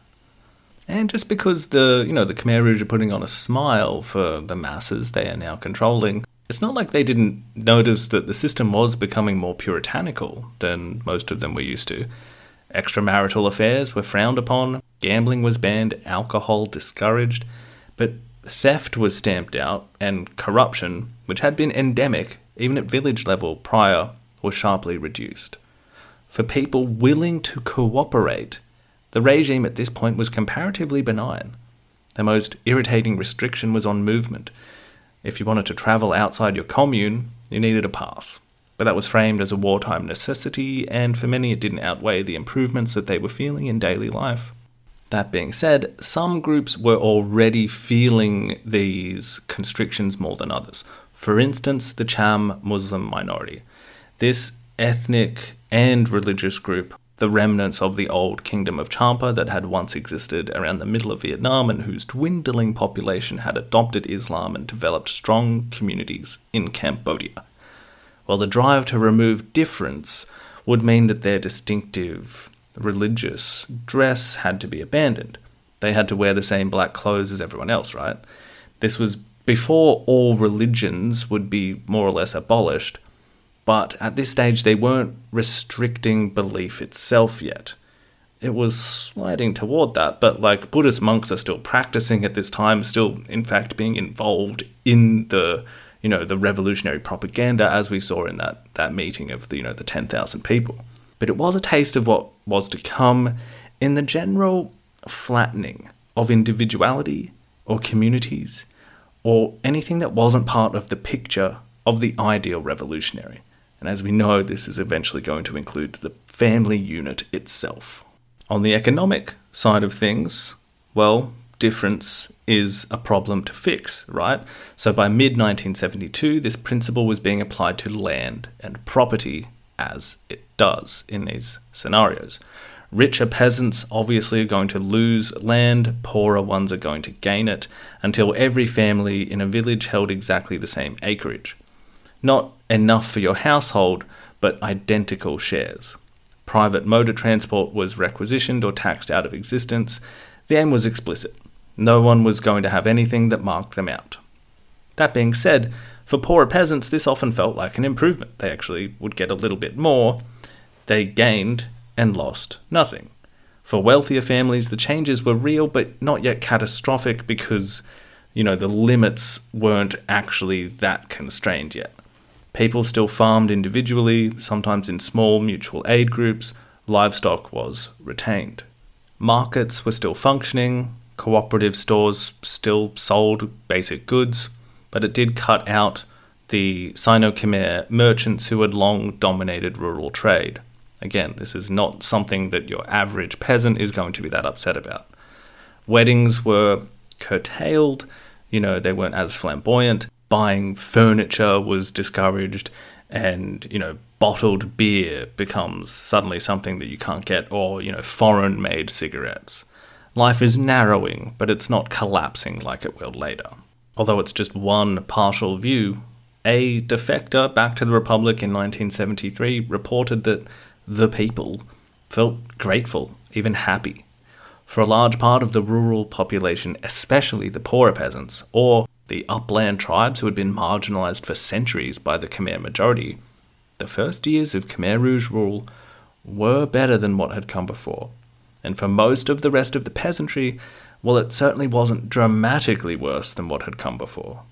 S1: And just because the Khmer Rouge are putting on a smile for the masses they are now controlling, it's not like they didn't notice that the system was becoming more puritanical than most of them were used to. Extramarital affairs were frowned upon, gambling was banned, alcohol discouraged, but theft was stamped out, and corruption, which had been endemic even at village level prior, was sharply reduced. For people willing to cooperate, the regime at this point was comparatively benign. The most irritating restriction was on movement. If you wanted to travel outside your commune, you needed a pass. But that was framed as a wartime necessity, and for many it didn't outweigh the improvements that they were feeling in daily life. That being said, some groups were already feeling these constrictions more than others. For instance, the Cham Muslim minority. This ethnic and religious group, the remnants of the old kingdom of Champa that had once existed around the middle of Vietnam and whose dwindling population had adopted Islam and developed strong communities in Cambodia. Well, the drive to remove difference would mean that their distinctive religious dress had to be abandoned. They had to wear the same black clothes as everyone else, right? This was before all religions would be more or less abolished, but at this stage they weren't restricting belief itself yet. It was sliding toward that, but like Buddhist monks are still practicing at this time, still in fact being involved in the revolutionary propaganda as we saw in that meeting of the 10,000 people. But it was a taste of what was to come in the general flattening of individuality or communities or anything that wasn't part of the picture of the ideal revolutionary. And as we know, this is eventually going to include the family unit itself. On the economic side of things, well, difference is a problem to fix, right? So by mid-1972, this principle was being applied to land and property as it does in these scenarios. Richer peasants obviously are going to lose land, poorer ones are going to gain it, until every family in a village held exactly the same acreage. Not enough for your household, but identical shares. Private motor transport was requisitioned or taxed out of existence. The aim was explicit. No one was going to have anything that marked them out. That being said, for poorer peasants, this often felt like an improvement. They actually would get a little bit more. They gained and lost nothing. For wealthier families, the changes were real, but not yet catastrophic because, the limits weren't actually that constrained yet. People still farmed individually, sometimes in small mutual aid groups. Livestock was retained. Markets were still functioning. Cooperative stores still sold basic goods, but it did cut out the Sino-Khmer merchants who had long dominated rural trade. Again, this is not something that your average peasant is going to be that upset about. Weddings were curtailed, they weren't as flamboyant. Buying furniture was discouraged, and, bottled beer becomes suddenly something that you can't get, or, foreign-made cigarettes. Life is narrowing, but it's not collapsing like it will later. Although it's just one partial view, a defector back to the Republic in 1973 reported that the people felt grateful, even happy. For a large part of the rural population, especially the poorer peasants, or the upland tribes who had been marginalised for centuries by the Khmer majority, the first years of Khmer Rouge rule were better than what had come before. And for most of the rest of the peasantry, well, it certainly wasn't dramatically worse than what had come before.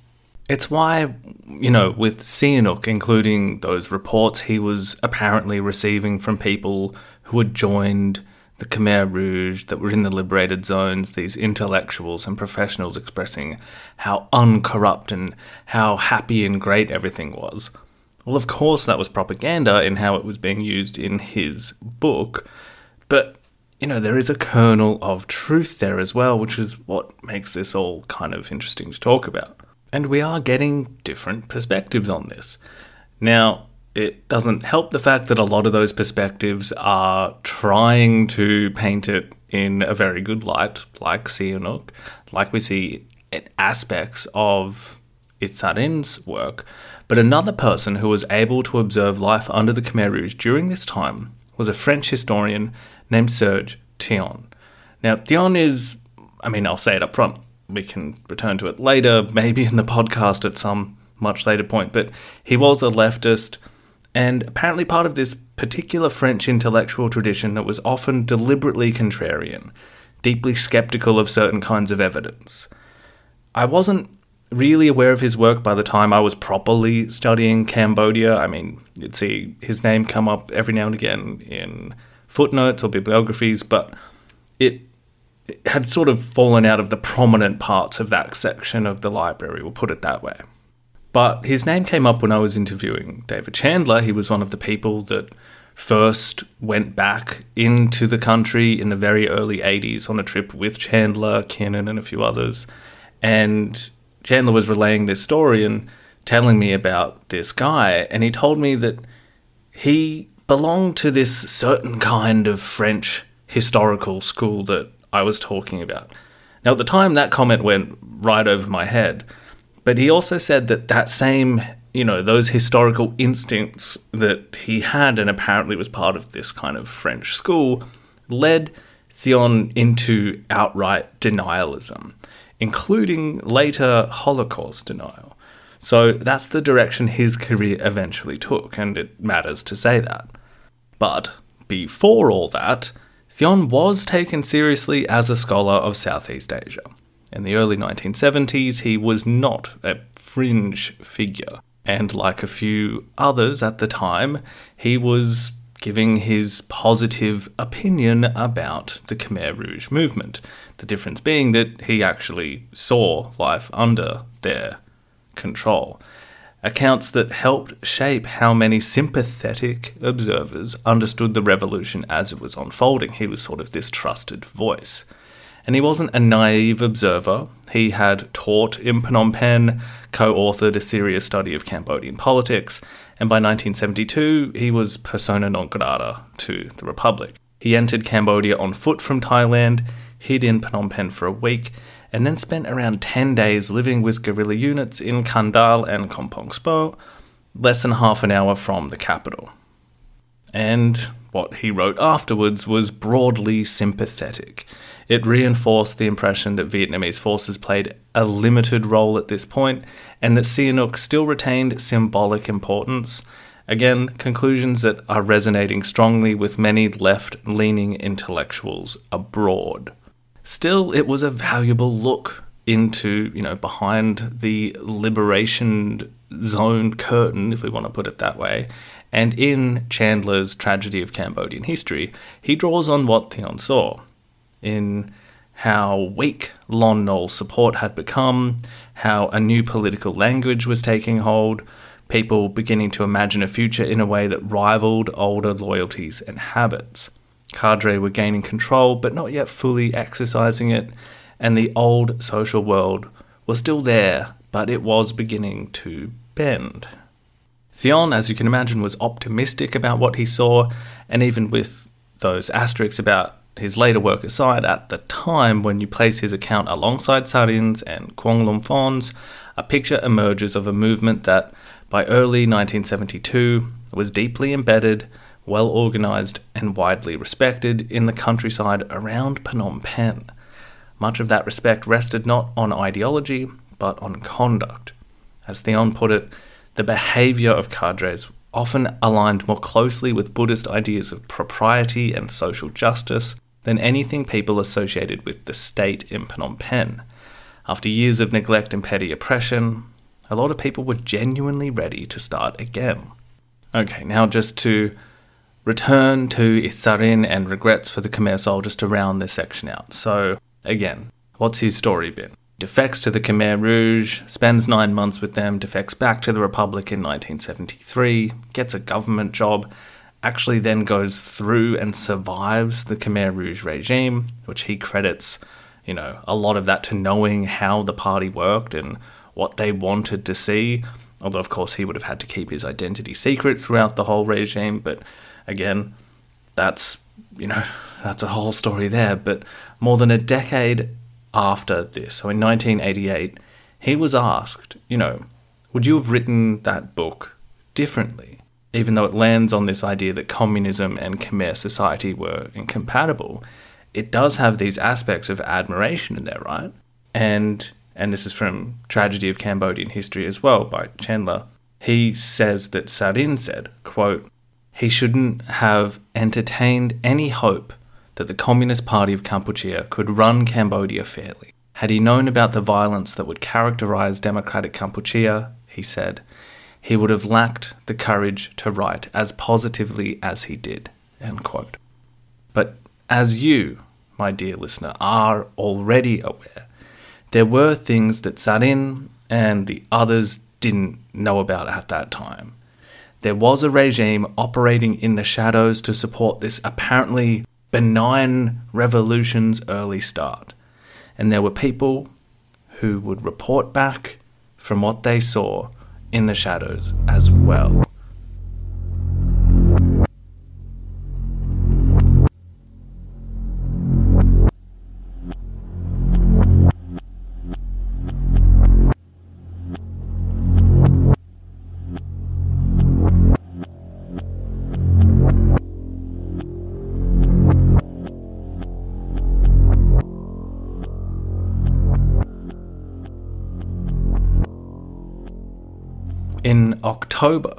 S1: It's why, with Sihanouk, including those reports he was apparently receiving from people who had joined the Khmer Rouge, that were in the liberated zones, these intellectuals and professionals expressing how uncorrupt and how happy and great everything was. Well, of course that was propaganda in how it was being used in his book, but, there is a kernel of truth there as well, which is what makes this all kind of interesting to talk about. And we are getting different perspectives on this. Now, it doesn't help the fact that a lot of those perspectives are trying to paint it in a very good light, like Sihanouk, like we see in aspects of Itsarin's work. But another person who was able to observe life under the Khmer Rouge during this time was a French historian named Serge Thion. Now, Thion is, I'll say it up front, we can return to it later, maybe in the podcast at some much later point, but he was a leftist, and apparently part of this particular French intellectual tradition that was often deliberately contrarian, deeply skeptical of certain kinds of evidence. I wasn't really aware of his work by the time I was properly studying Cambodia. You'd see his name come up every now and again in footnotes or bibliographies, but it had sort of fallen out of the prominent parts of that section of the library, we'll put it that way. But his name came up when I was interviewing David Chandler. He was one of the people that first went back into the country in the very early 80s on a trip with Chandler, Kiernan, and a few others. And Chandler was relaying this story and telling me about this guy, and he told me that he belonged to this certain kind of French historical school that I was talking about. Now, at the time, that comment went right over my head. But he also said that same, those historical instincts that he had and apparently was part of this kind of French school led Thion into outright denialism, including later Holocaust denial. So that's the direction his career eventually took, and it matters to say that. But before all that, Thion was taken seriously as a scholar of Southeast Asia. In the early 1970s, he was not a fringe figure, and like a few others at the time, he was giving his positive opinion about the Khmer Rouge movement, the difference being that he actually saw life under their control. Accounts that helped shape how many sympathetic observers understood the revolution as it was unfolding. He was sort of this trusted voice. And he wasn't a naive observer. He had taught in Phnom Penh, co-authored a serious study of Cambodian politics, and by 1972, he was persona non grata to the Republic. He entered Cambodia on foot from Thailand, hid in Phnom Penh for a week, and then spent around 10 days living with guerrilla units in Kandal and Kampong Spo, less than half an hour from the capital. And what he wrote afterwards was broadly sympathetic. It reinforced the impression that Vietnamese forces played a limited role at this point, and that Sihanouk still retained symbolic importance. Again, conclusions that are resonating strongly with many left-leaning intellectuals abroad. Still, it was a valuable look into, behind the liberation zone curtain, if we want to put it that way. And in Chandler's Tragedy of Cambodian History, he draws on what Thion saw, in how weak Lon Nol's support had become, how a new political language was taking hold, people beginning to imagine a future in a way that rivaled older loyalties and habits. Cadre were gaining control, but not yet fully exercising it, and the old social world was still there, but it was beginning to bend. Thion, as you can imagine, was optimistic about what he saw, and even with those asterisks about his later work aside, at the time, when you place his account alongside Sarin's and Khuong Lum Phon's, a picture emerges of a movement that, by early 1972, was deeply embedded, well-organised and widely respected in the countryside around Phnom Penh. Much of that respect rested not on ideology, but on conduct. As Thion put it, the behaviour of cadres often aligned more closely with Buddhist ideas of propriety and social justice than anything people associated with the state in Phnom Penh. After years of neglect and petty oppression, a lot of people were genuinely ready to start again. Okay, now just to return to Itzarin and regrets for the Khmer soldiers to round this section out. So, again, what's his story been? Defects to the Khmer Rouge, spends 9 months with them, defects back to the Republic in 1973, gets a government job, actually then goes through and survives the Khmer Rouge regime, which he credits, a lot of that to knowing how the party worked and what they wanted to see. Although, of course, he would have had to keep his identity secret throughout the whole regime. But again, that's a whole story there. But more than a decade after this, so in 1988, he was asked, would you have written that book differently? Even though it lands on this idea that communism and Khmer society were incompatible, it does have these aspects of admiration in there, right? And this is from Tragedy of Cambodian History as well by Chandler. He says that Sarin said, quote, "He shouldn't have entertained any hope that the Communist Party of Kampuchea could run Cambodia fairly. Had he known about the violence that would characterize democratic Kampuchea, he said, he would have lacked the courage to write as positively as he did." End quote. But as you, my dear listener, are already aware, there were things that Sarin and the others didn't know about at that time. There was a regime operating in the shadows to support this apparently benign revolution's early start. And there were people who would report back from what they saw in the shadows as well. In October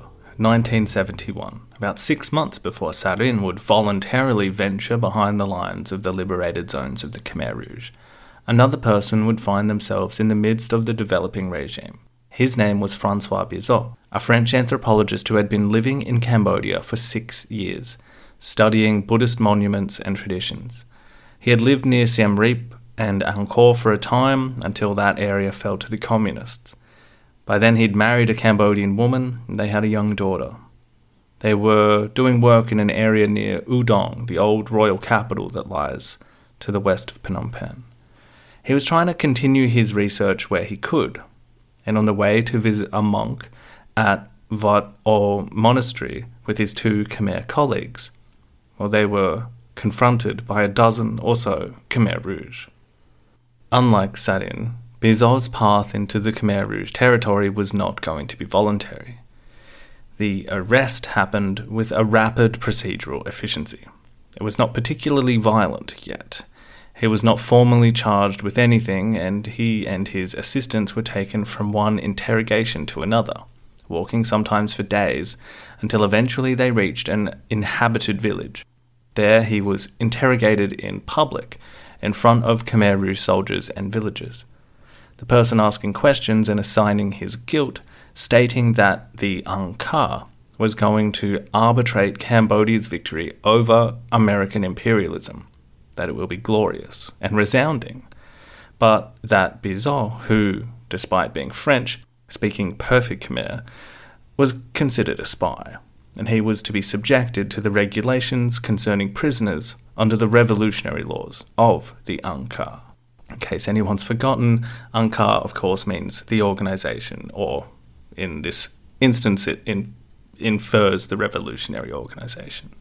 S1: 1971, about 6 months before Sarin would voluntarily venture behind the lines of the liberated zones of the Khmer Rouge, another person would find themselves in the midst of the developing regime. His name was Francois Bizot, a French anthropologist who had been living in Cambodia for 6 years, studying Buddhist monuments and traditions. He had lived near Siem Reap and Angkor for a time until that area fell to the communists. By then he'd married a Cambodian woman and they had a young daughter. They were doing work in an area near Udong, the old royal capital that lies to the west of Phnom Penh. He was trying to continue his research where he could, and on the way to visit a monk at Wat O Monastery with his 2 Khmer colleagues, they were confronted by a dozen or so Khmer Rouge. Unlike Sarin, Bizot's path into the Khmer Rouge territory was not going to be voluntary. The arrest happened with a rapid procedural efficiency. It was not particularly violent yet. He was not formally charged with anything, and he and his assistants were taken from one interrogation to another, walking sometimes for days, until eventually they reached an inhabited village. There he was interrogated in public, in front of Khmer Rouge soldiers and villagers. The person asking questions and assigning his guilt, stating that the Angkar was going to arbitrate Cambodia's victory over American imperialism, that it will be glorious and resounding, but that Bizot, who, despite being French, speaking perfect Khmer, was considered a spy, and he was to be subjected to the regulations concerning prisoners under the revolutionary laws of the Angkar. In case anyone's forgotten, Angkar, of course, means the organisation, or in this instance, it infers the revolutionary organisation.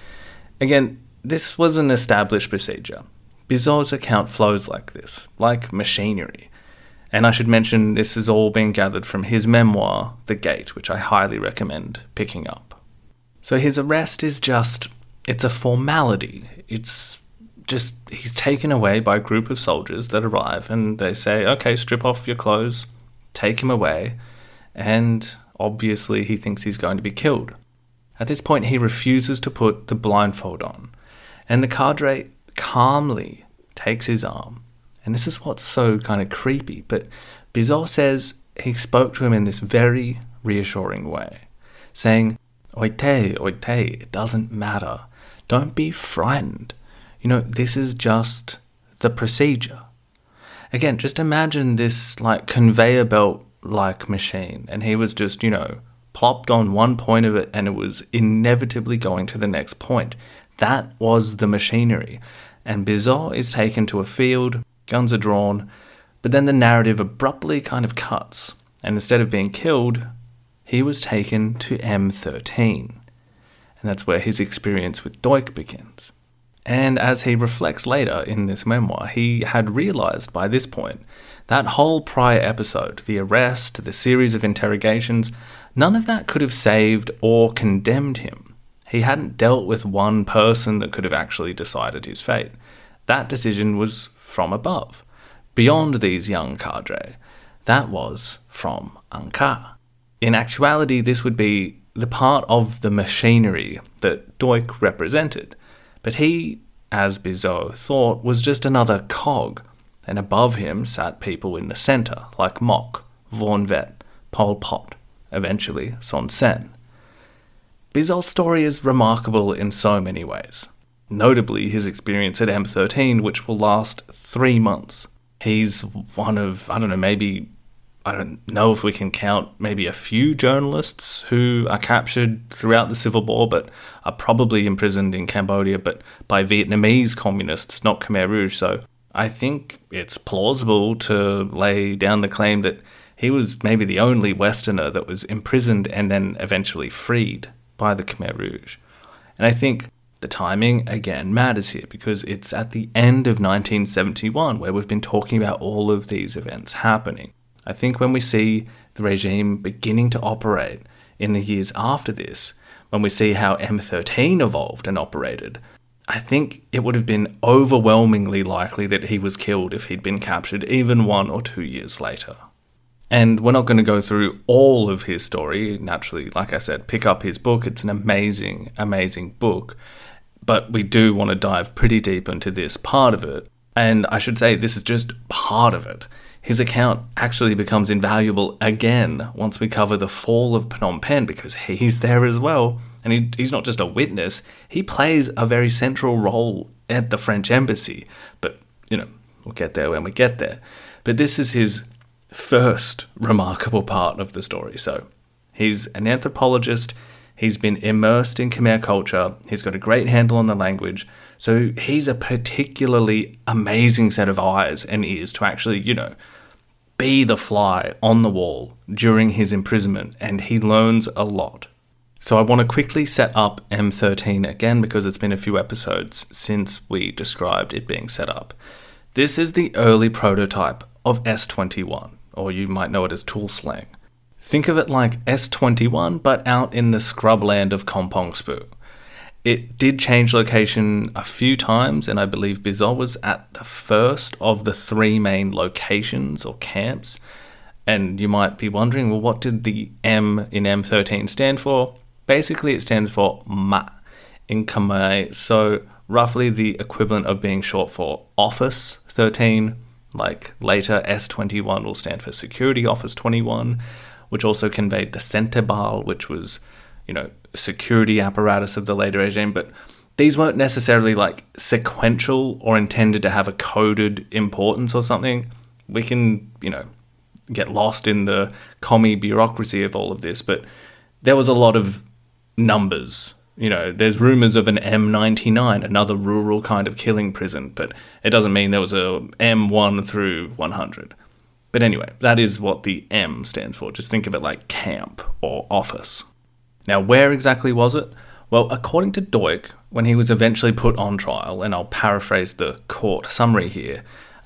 S1: Again, this was an established procedure. Bizot's account flows like this, like machinery. And I should mention this has all been gathered from his memoir, The Gate, which I highly recommend picking up. So his arrest is it's a formality. He's taken away by a group of soldiers that arrive and they say, okay, strip off your clothes, take him away, and obviously he thinks he's going to be killed. At this point, he refuses to put the blindfold on, and the cadre calmly takes his arm. And this is what's so kind of creepy, but Bizot says he spoke to him in this very reassuring way, saying, Oite, oite, it doesn't matter. Don't be frightened. This is just the procedure. Again, just imagine this like conveyor belt like machine, and he was just, plopped on one point of it and it was inevitably going to the next point. That was the machinery. And Bizot is taken to a field, guns are drawn, but then the narrative abruptly kind of cuts, and instead of being killed, he was taken to M13. And that's where his experience with Duch begins. And as he reflects later in this memoir, he had realised by this point that whole prior episode, the arrest, the series of interrogations, none of that could have saved or condemned him. He hadn't dealt with one person that could have actually decided his fate. That decision was from above, beyond these young cadre. That was from Angkar. In actuality, this would be the part of the machinery that Duch represented. But he, as Bizot thought, was just another cog, and above him sat people in the centre, like Mock, Vaughan Vet, Pol Pot, eventually Son Sen. Bizot's story is remarkable in so many ways. Notably his experience at M13, which will last 3 months. He's one of, I don't know if we can count maybe a few journalists who are captured throughout the Civil War, but are probably imprisoned in Cambodia, but by Vietnamese communists, not Khmer Rouge. So I think it's plausible to lay down the claim that he was maybe the only Westerner that was imprisoned and then eventually freed by the Khmer Rouge. And I think the timing, again, matters here because it's at the end of 1971 where we've been talking about all of these events happening. I think when we see the regime beginning to operate in the years after this, when we see how M13 evolved and operated, I think it would have been overwhelmingly likely that he was killed if he'd been captured even 1 or 2 years later. And we're not going to go through all of his story. Naturally, like I said, pick up his book. It's an amazing, amazing book. But we do want to dive pretty deep into this part of it. And I should say this is just part of it. His account actually becomes invaluable again once we cover the fall of Phnom Penh because he's there as well. And he's not just a witness, he plays a very central role at the French embassy. But, we'll get there when we get there. But this is his first remarkable part of the story. So he's an anthropologist, he's been immersed in Khmer culture, he's got a great handle on the language, so he's a particularly amazing set of eyes and ears to actually, be the fly on the wall during his imprisonment, and he learns a lot. So I want to quickly set up M13 again because it's been a few episodes since we described it being set up. This is the early prototype of S21, or you might know it as tool slang. Think of it like S21, but out in the scrubland of Kampong Speu. It did change location a few times, and I believe Bizot was at the first of the 3 main locations or camps. And you might be wondering, well, what did the M in M13 stand for? Basically, it stands for Ma in Khmer, so roughly the equivalent of being short for Office 13, like later S21 will stand for Security Office 21, which also conveyed the Centebal, which was, security apparatus of the later regime, but these weren't necessarily like sequential or intended to have a coded importance or something. We can, get lost in the commie bureaucracy of all of this, but there was a lot of numbers. There's rumours of an M99, another rural kind of killing prison, but it doesn't mean there was a M1 through 100. But anyway, that is what the M stands for. Just think of it like camp or office. Now, where exactly was it? Well, according to Duch, when he was eventually put on trial, and I'll paraphrase the court summary here,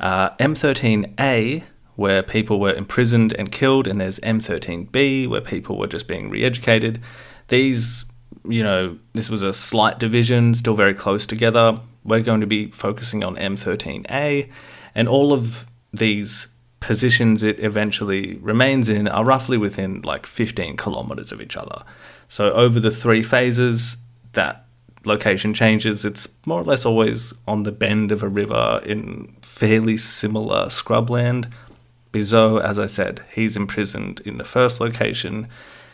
S1: M13A, where people were imprisoned and killed, and there's M13B, where people were just being re-educated. These, this was a slight division, still very close together. We're going to be focusing on M13A, and all of these positions it eventually remains in are roughly within like 15 kilometers of each other. So over the 3 phases, that location changes. It's more or less always on the bend of a river in fairly similar scrubland. Bizot, as I said, he's imprisoned in the first location.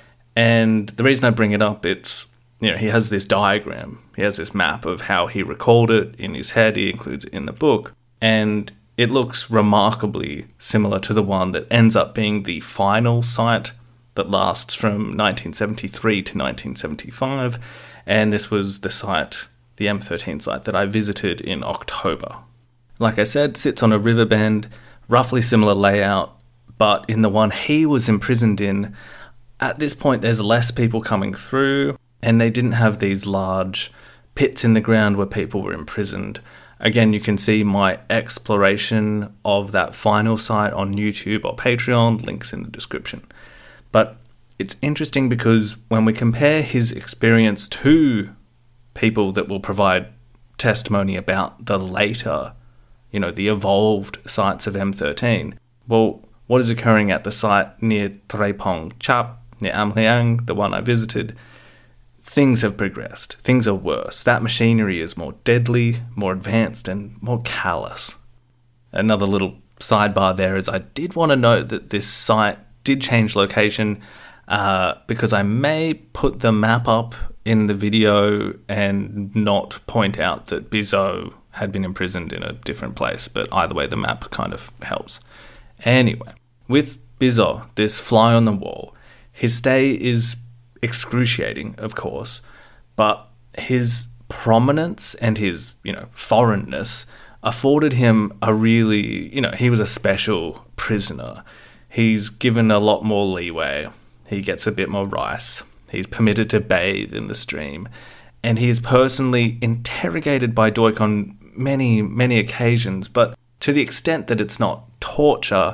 S1: And the reason I bring it up, it's, he has this diagram. He has this map of how he recalled it in his head. He includes it in the book. And it looks remarkably similar to the one that ends up being the final site that lasts from 1973 to 1975. And this was the site, the M13 site, that I visited in October. Like I said, sits on a river bend, roughly similar layout, but in the one he was imprisoned in, at this point there's less people coming through, and they didn't have these large pits in the ground where people were imprisoned. Again, you can see my exploration of that final site on YouTube or Patreon, links in the description. But it's interesting because when we compare his experience to people that will provide testimony about the later, the evolved sites of M13, well, what is occurring at the site near Trepong Chap, near Amliang, the one I visited, things have progressed. Things are worse. That machinery is more deadly, more advanced, and more callous. Another little sidebar there is I did want to note that this site did change location because I may put the map up in the video and not point out that Bizot had been imprisoned in a different place, but either way the map kind of helps. Anyway, with Bizot, this fly on the wall, his stay is excruciating, of course, but his prominence and his, foreignness afforded him a really, he was a special prisoner. He's given a lot more leeway. He gets a bit more rice. He's permitted to bathe in the stream. And he is personally interrogated by Duch on many, many occasions, but to the extent that it's not torture,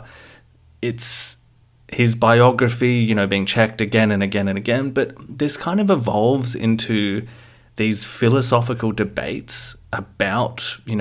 S1: it's his biography, being checked again and again and again, but this kind of evolves into these philosophical debates about,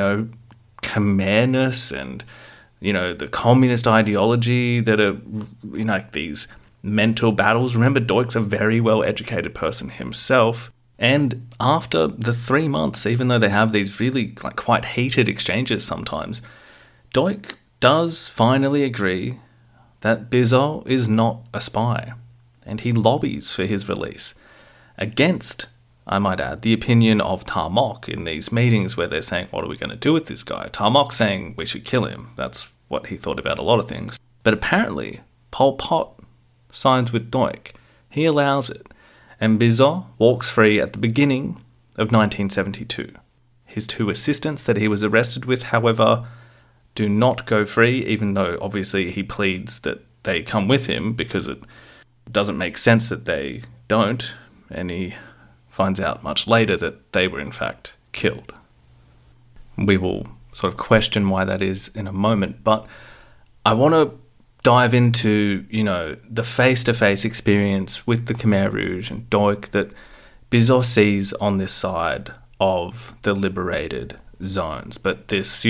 S1: Khmerness and, the communist ideology that are, like these mental battles. Remember, Duch's a very well-educated person himself, and after the 3 months, even though they have these really quite heated exchanges sometimes, Duch does finally agree that Bizot is not a spy, and he lobbies for his release, against, I might add, the opinion of Ta Mok in these meetings where they're saying, what are we going to do with this guy? Ta Mok saying we should kill him. That's what he thought about a lot of things. But apparently, Pol Pot signs with Duch. He allows it, and Bizot walks free at the beginning of 1972. His 2 assistants that he was arrested with, however, do not go free, even though obviously he pleads that they come with him because it doesn't make sense that they don't, and he finds out much later that they were in fact killed. We will sort of question why that is in a moment, but I want to dive into, the face-to-face experience with the Khmer Rouge and Duch that Bizot sees on this side of the liberated zones, but this,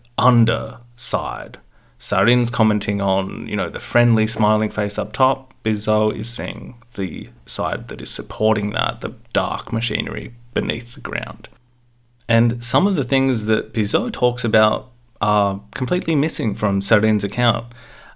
S1: underside. Sarin's commenting on, the friendly smiling face up top. Bizot is seeing the side that is supporting that, the dark machinery beneath the ground. And some of the things that Bizot talks about are completely missing from Sarin's account.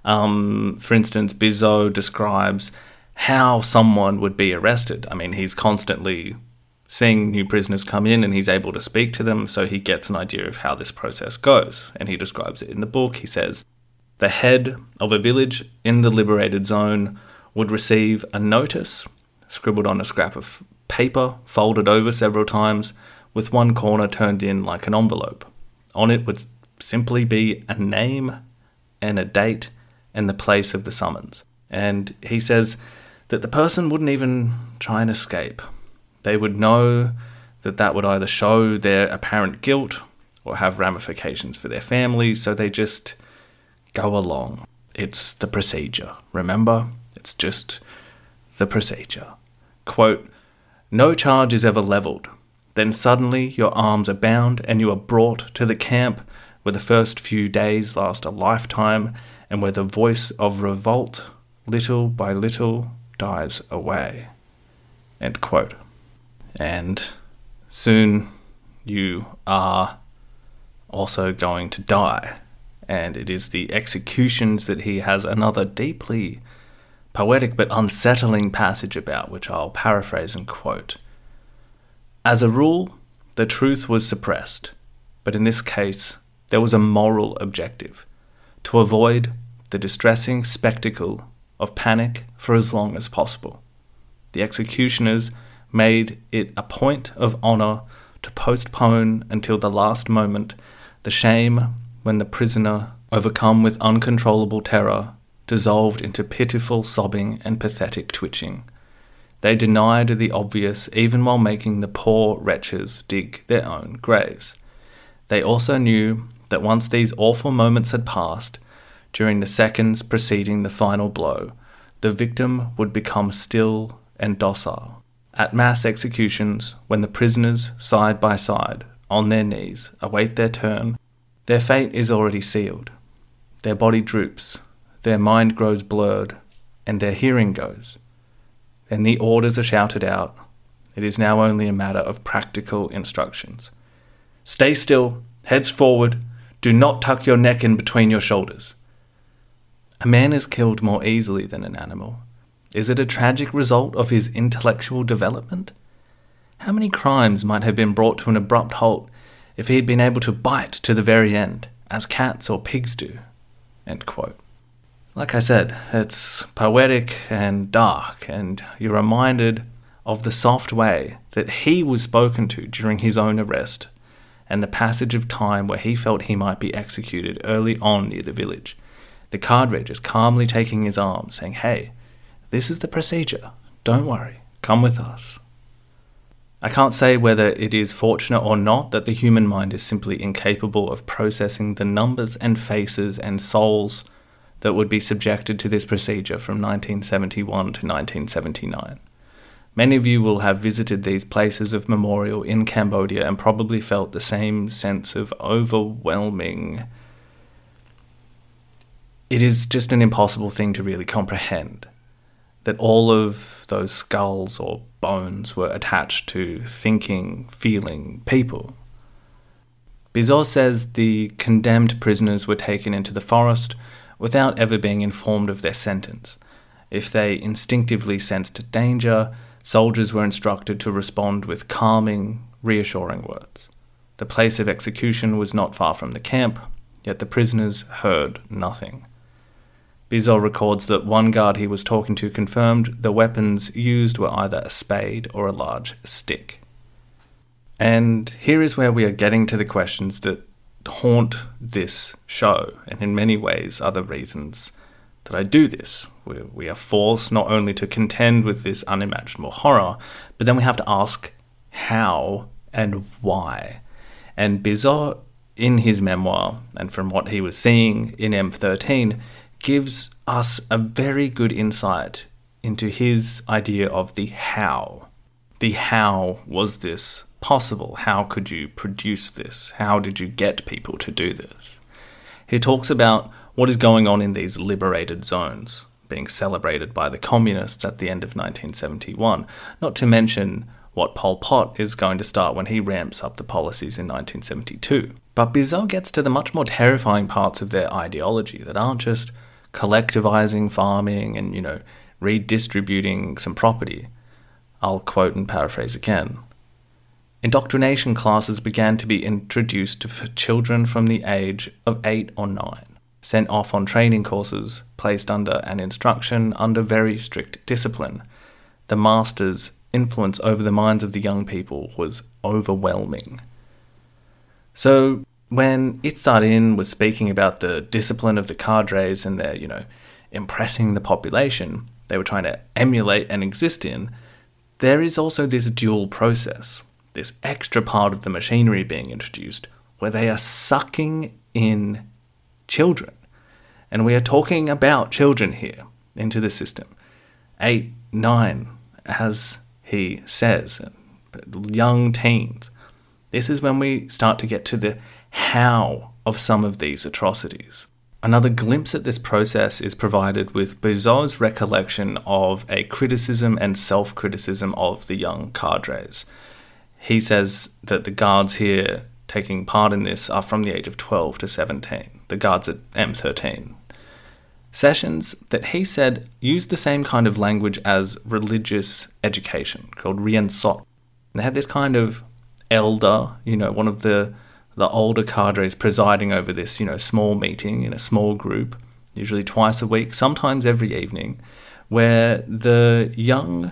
S1: For instance, Bizot describes how someone would be arrested. I mean, he's constantly seeing new prisoners come in and he's able to speak to them, so he gets an idea of how this process goes. And he describes it in the book. He says, the head of a village in the liberated zone would receive a notice scribbled on a scrap of paper, folded over several times, with one corner turned in like an envelope. On it would simply be a name and a date and the place of the summons. And he says that the person wouldn't even try and escape. They would know that that would either show their apparent guilt or have ramifications for their family, so they just go along. It's the procedure, remember? It's just the procedure. Quote, no charge is ever levelled. Then suddenly your arms are bound and you are brought to the camp where the first few days last a lifetime and where the voice of revolt, little by little, dies away. End quote. And soon you are also going to die. and it is the executions that he has another deeply poetic but unsettling passage about, which I'll paraphrase and quote. As a rule, the truth was suppressed, but in this case, there was a moral objective: to avoid the distressing spectacle of panic for as long as possible. The executioners made it a point of honour to postpone until the last moment the shame when the prisoner, overcome with uncontrollable terror, dissolved into pitiful sobbing and pathetic twitching. They denied the obvious even while making the poor wretches dig their own graves. They also knew that once these awful moments had passed, during the seconds preceding the final blow, the victim would become still and docile. At mass executions, when the prisoners, side by side, on their knees, await their turn, their fate is already sealed. Their body droops, their mind grows blurred, and their hearing goes. Then the orders are shouted out. It is now only a matter of practical instructions. Stay still, heads forward, do not tuck your neck in between your shoulders. A man is killed more easily than an animal. Is it a tragic result of his intellectual development? How many crimes might have been brought to an abrupt halt if he had been able to bite to the very end, as cats or pigs do? End quote. Like I said, it's poetic and dark, and you're reminded of the soft way that he was spoken to during his own arrest, and the passage of time where he felt he might be executed early on near the village. The cadre just calmly taking his arm, saying, "Hey, this is the procedure. Don't worry. Come with us." I can't say whether it is fortunate or not that the human mind is simply incapable of processing the numbers and faces and souls that would be subjected to this procedure from 1971 to 1979. Many of you will have visited these places of memorial in Cambodia and probably felt the same sense of overwhelming. It is just an impossible thing to really comprehend, that all of those skulls or bones were attached to thinking, feeling people. Bizot says the condemned prisoners were taken into the forest without ever being informed of their sentence. If they instinctively sensed danger, soldiers were instructed to respond with calming, reassuring words. The place of execution was not far from the camp, yet the prisoners heard nothing. Bizot records that one guard he was talking to confirmed the weapons used were either a spade or a large stick. And here is where we are getting to the questions that haunt this show, and in many ways are the reasons that I do this. We are forced not only to contend with this unimaginable horror, but then we have to ask how and why. And Bizot, in his memoir, and from what he was seeing in M13, gives us a very good insight into his idea of the how. The how was this possible? How could you produce this? How did you get people to do this? He talks about what is going on in these liberated zones, being celebrated by the communists at the end of 1971, not to mention what Pol Pot is going to start when he ramps up the policies in 1972. But Bizot gets to the much more terrifying parts of their ideology that aren't just collectivizing farming and, redistributing some property. I'll quote and paraphrase again. Indoctrination classes began to be introduced for children from the age of 8 or 9, sent off on training courses, placed under an instruction under very strict discipline. The master's influence over the minds of the young people was overwhelming. So when Itzarin was speaking about the discipline of the cadres and their, impressing the population they were trying to emulate and exist in, there is also this dual process, this extra part of the machinery being introduced, where they are sucking in children. And we are talking about children here into the system. 8, 9, as he says, young teens. This is when we start to get to the how of some of these atrocities. Another glimpse at this process is provided with Bizot's recollection of a criticism and self-criticism of the young cadres. He says that the guards here taking part in this are from the age of 12 to 17, the guards at M13. Sessions that he said used the same kind of language as religious education, called Rien Sot. They had this kind of elder, one of the older cadres presiding over this, small meeting in a small group, usually twice a week, sometimes every evening, where the young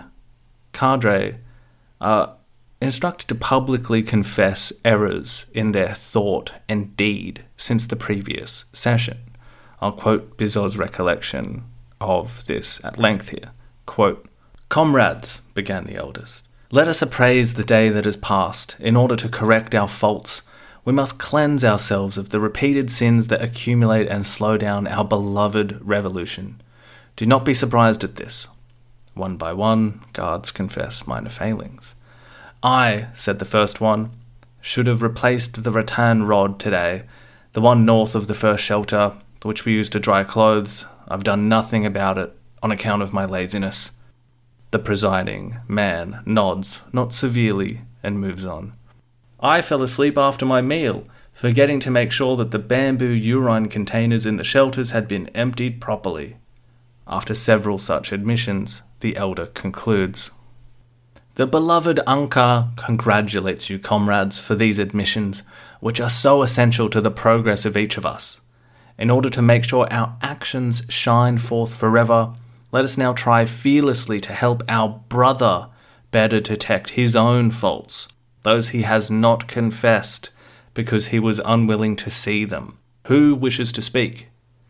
S1: cadre are instructed to publicly confess errors in their thought and deed since the previous session. I'll quote Bizot's recollection of this at length here. Quote, "Comrades," began the eldest, "let us appraise the day that has passed. In order to correct our faults, we must cleanse ourselves of the repeated sins that accumulate and slow down our beloved revolution. Do not be surprised at this." One by one, guards confess minor failings. "I," said the first one, "should have replaced the rattan rod today, the one north of the first shelter, which we use to dry clothes. I've done nothing about it on account of my laziness." The presiding man nods, not severely, and moves on. "I fell asleep after my meal, forgetting to make sure that the bamboo urine containers in the shelters had been emptied properly." After several such admissions, the elder concludes, "The beloved Angkar congratulates you, comrades, for these admissions, which are so essential to the progress of each of us. In order to make sure our actions shine forth forever, let us now try fearlessly to help our brother better detect his own faults, those he has not confessed because he was unwilling to see them. Who wishes to speak?"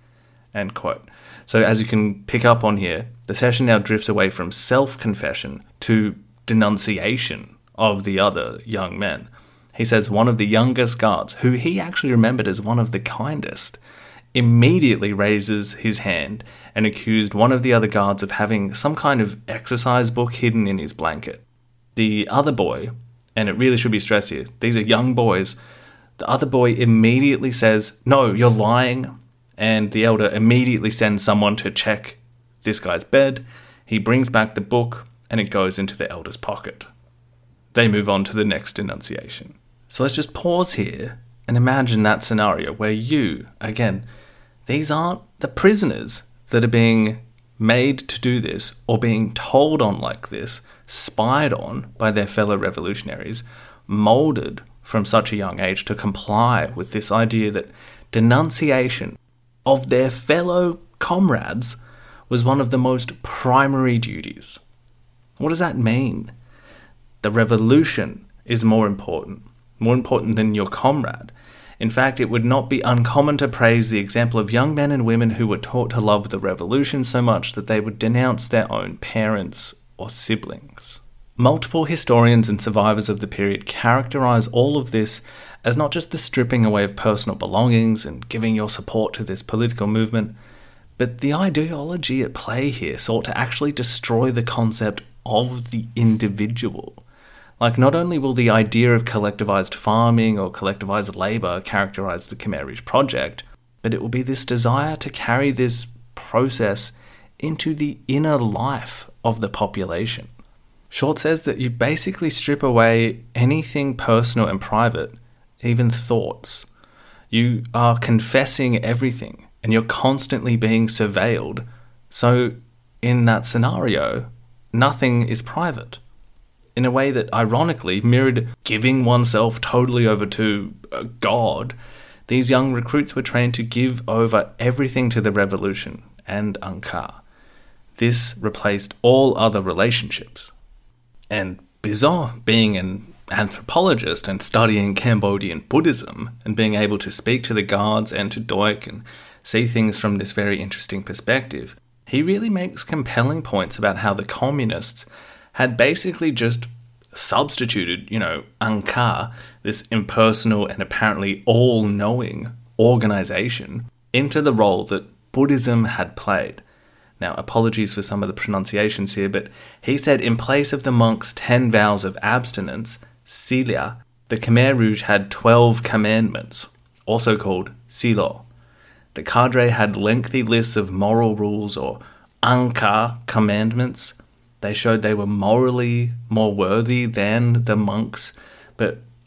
S1: End quote. So as you can pick up on here, the session now drifts away from self-confession to denunciation of the other young men. He says one of the youngest guards, who he actually remembered as one of the kindest, immediately raises his hand and accused one of the other guards of having some kind of exercise book hidden in his blanket. The other boy, and it really should be stressed here, these are young boys, the other boy immediately says, "No, you're lying," and the elder immediately sends someone to check this guy's bed. He brings back the book, and it goes into the elder's pocket. They move on to the next denunciation. So let's just pause here and imagine that scenario where you, again, these aren't the prisoners that are being made to do this or being told on like this, spied on by their fellow revolutionaries, molded from such a young age to comply with this idea that denunciation of their fellow comrades was one of the most primary duties. What does that mean? The revolution is more important than your comrade. In fact, it would not be uncommon to praise the example of young men and women who were taught to love the revolution so much that they would denounce their own parents or siblings. Multiple historians and survivors of the period characterize all of this as not just the stripping away of personal belongings and giving your support to this political movement, but the ideology at play here sought to actually destroy the concept of the individual. Like, not only will the idea of collectivized farming or collectivized labor characterize the Khmer Rouge project, but it will be this desire to carry this process into the inner life of the population. Short says that you basically strip away anything personal and private, even thoughts. You are confessing everything, and you're constantly being surveilled. So, in that scenario, nothing is private. In a way that ironically mirrored giving oneself totally over to God, these young recruits were trained to give over everything to the revolution and Angkar. This replaced all other relationships. And Bizot, being an anthropologist and studying Cambodian Buddhism and being able to speak to the guards and to Duch and see things from this very interesting perspective, he really makes compelling points about how the communists had basically just substituted, Angkar, this impersonal and apparently all-knowing organization, into the role that Buddhism had played. Now, apologies for some of the pronunciations here, but he said in place of the monks' 10 vows of abstinence, Sila, the Khmer Rouge had 12 commandments, also called Silo. The cadre had lengthy lists of moral rules or Angkar commandments. They showed they were morally more worthy than the monks, but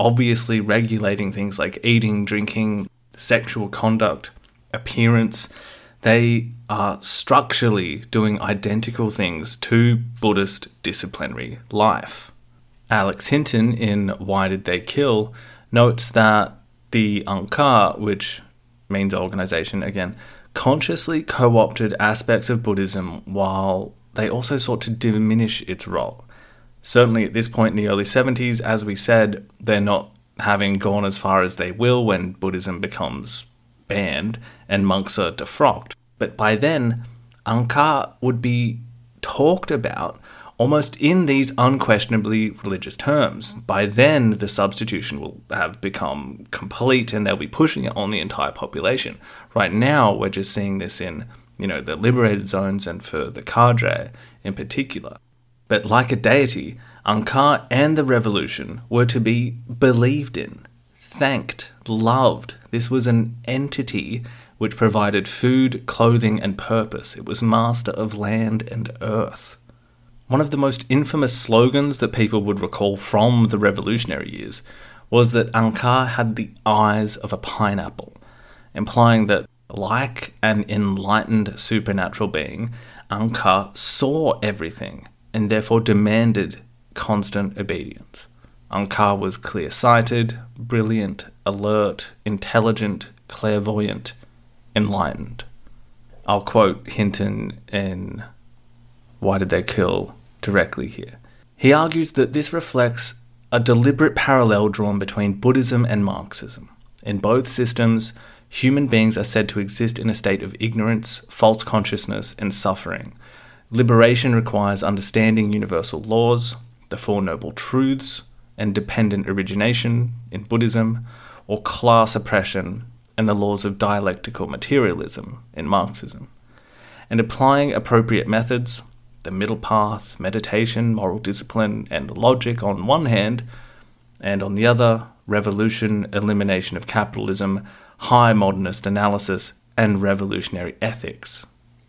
S1: obviously regulating things like eating, drinking, sexual conduct, appearance. They are structurally doing identical things to Buddhist disciplinary life. Alex Hinton in Why Did They Kill notes that the Angkar, which means organization again, consciously co-opted aspects of Buddhism while they also sought to diminish its role. Certainly at this point in the early 70s, as we said, they're not having gone as far as they will when Buddhism becomes banned and monks are defrocked. But by then, Angkar would be talked about almost in these unquestionably religious terms. By then, the substitution will have become complete and they'll be pushing it on the entire population. Right now, we're just seeing this in, the liberated zones and for the cadre in particular. But like a deity, Angkar and the revolution were to be believed in, thanked, loved. This was an entity which provided food, clothing, and purpose. It was master of land and earth. One of the most infamous slogans that people would recall from the revolutionary years was that Angkar had the eyes of a pineapple, implying that, like an enlightened supernatural being, Angkar saw everything and therefore demanded constant obedience. Angkar was clear-sighted, brilliant, alert, intelligent, clairvoyant, enlightened. I'll quote Hinton in Why Did They Kill directly here. He argues that this reflects a deliberate parallel drawn between Buddhism and Marxism. In both systems, human beings are said to exist in a state of ignorance, false consciousness, and suffering. Liberation requires understanding universal laws, the Four Noble Truths, and dependent origination in Buddhism, or class oppression and the laws of dialectical materialism in Marxism. And applying appropriate methods, the middle path, meditation, moral discipline, and logic on one hand, and on the other, revolution, elimination of capitalism, high modernist analysis, and revolutionary ethics.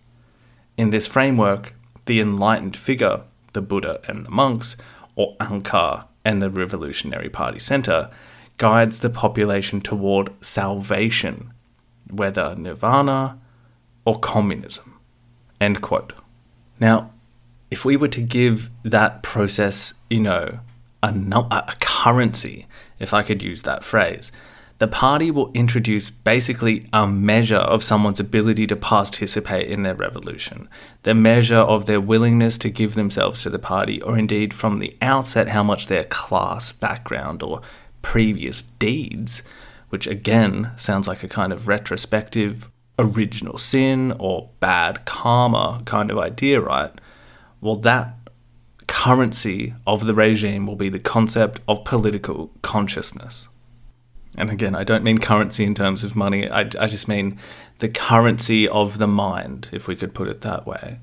S1: In this framework, the enlightened figure, the Buddha and the monks, or Angkar and the Revolutionary Party Center, guides the population toward salvation, whether nirvana or communism. End quote. Now, if we were to give that process, a currency, if I could use that phrase, the party will introduce basically a measure of someone's ability to participate in their revolution, the measure of their willingness to give themselves to the party, or indeed from the outset how much their class background or previous deeds, which again sounds like a kind of retrospective original sin or bad karma kind of idea, right? Well, that currency of the regime will be the concept of political consciousness. And again, I don't mean currency in terms of money, I just mean the currency of the mind, if we could put it that way.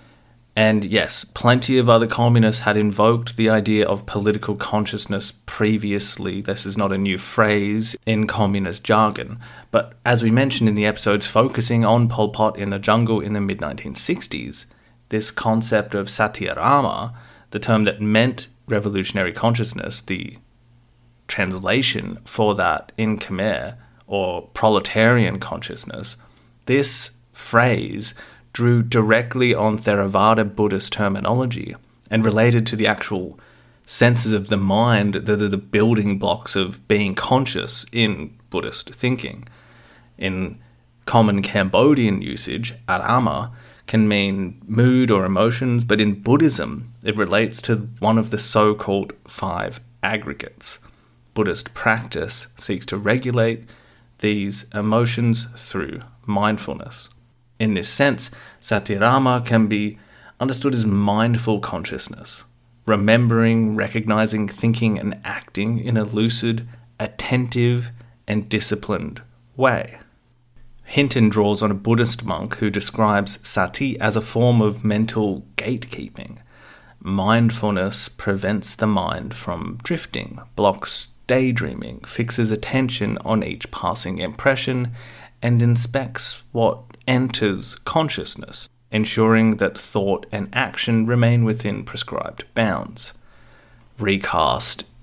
S1: And yes, plenty of other communists had invoked the idea of political consciousness previously. This is not a new phrase in communist jargon. But as we mentioned in the episodes focusing on Pol Pot in the jungle in the mid-1960s, this concept of Satyarama, the term that meant revolutionary consciousness, the translation for that in Khmer, or proletarian consciousness, this phrase drew directly on Theravada Buddhist terminology and related to the actual senses of the mind that are the building blocks of being conscious in Buddhist thinking. In common Cambodian usage, arama can mean mood or emotions, but in Buddhism, it relates to one of the so-called 5 aggregates. Buddhist practice seeks to regulate these emotions through mindfulness. In this sense, Satyarama can be understood as mindful consciousness, remembering, recognizing, thinking, and acting in a lucid, attentive, and disciplined way. Hinton draws on a Buddhist monk who describes sati as a form of mental gatekeeping. Mindfulness prevents the mind from drifting, blocks daydreaming, fixes attention on each passing impression, and inspects what enters consciousness, ensuring that thought and action remain within prescribed bounds. Recast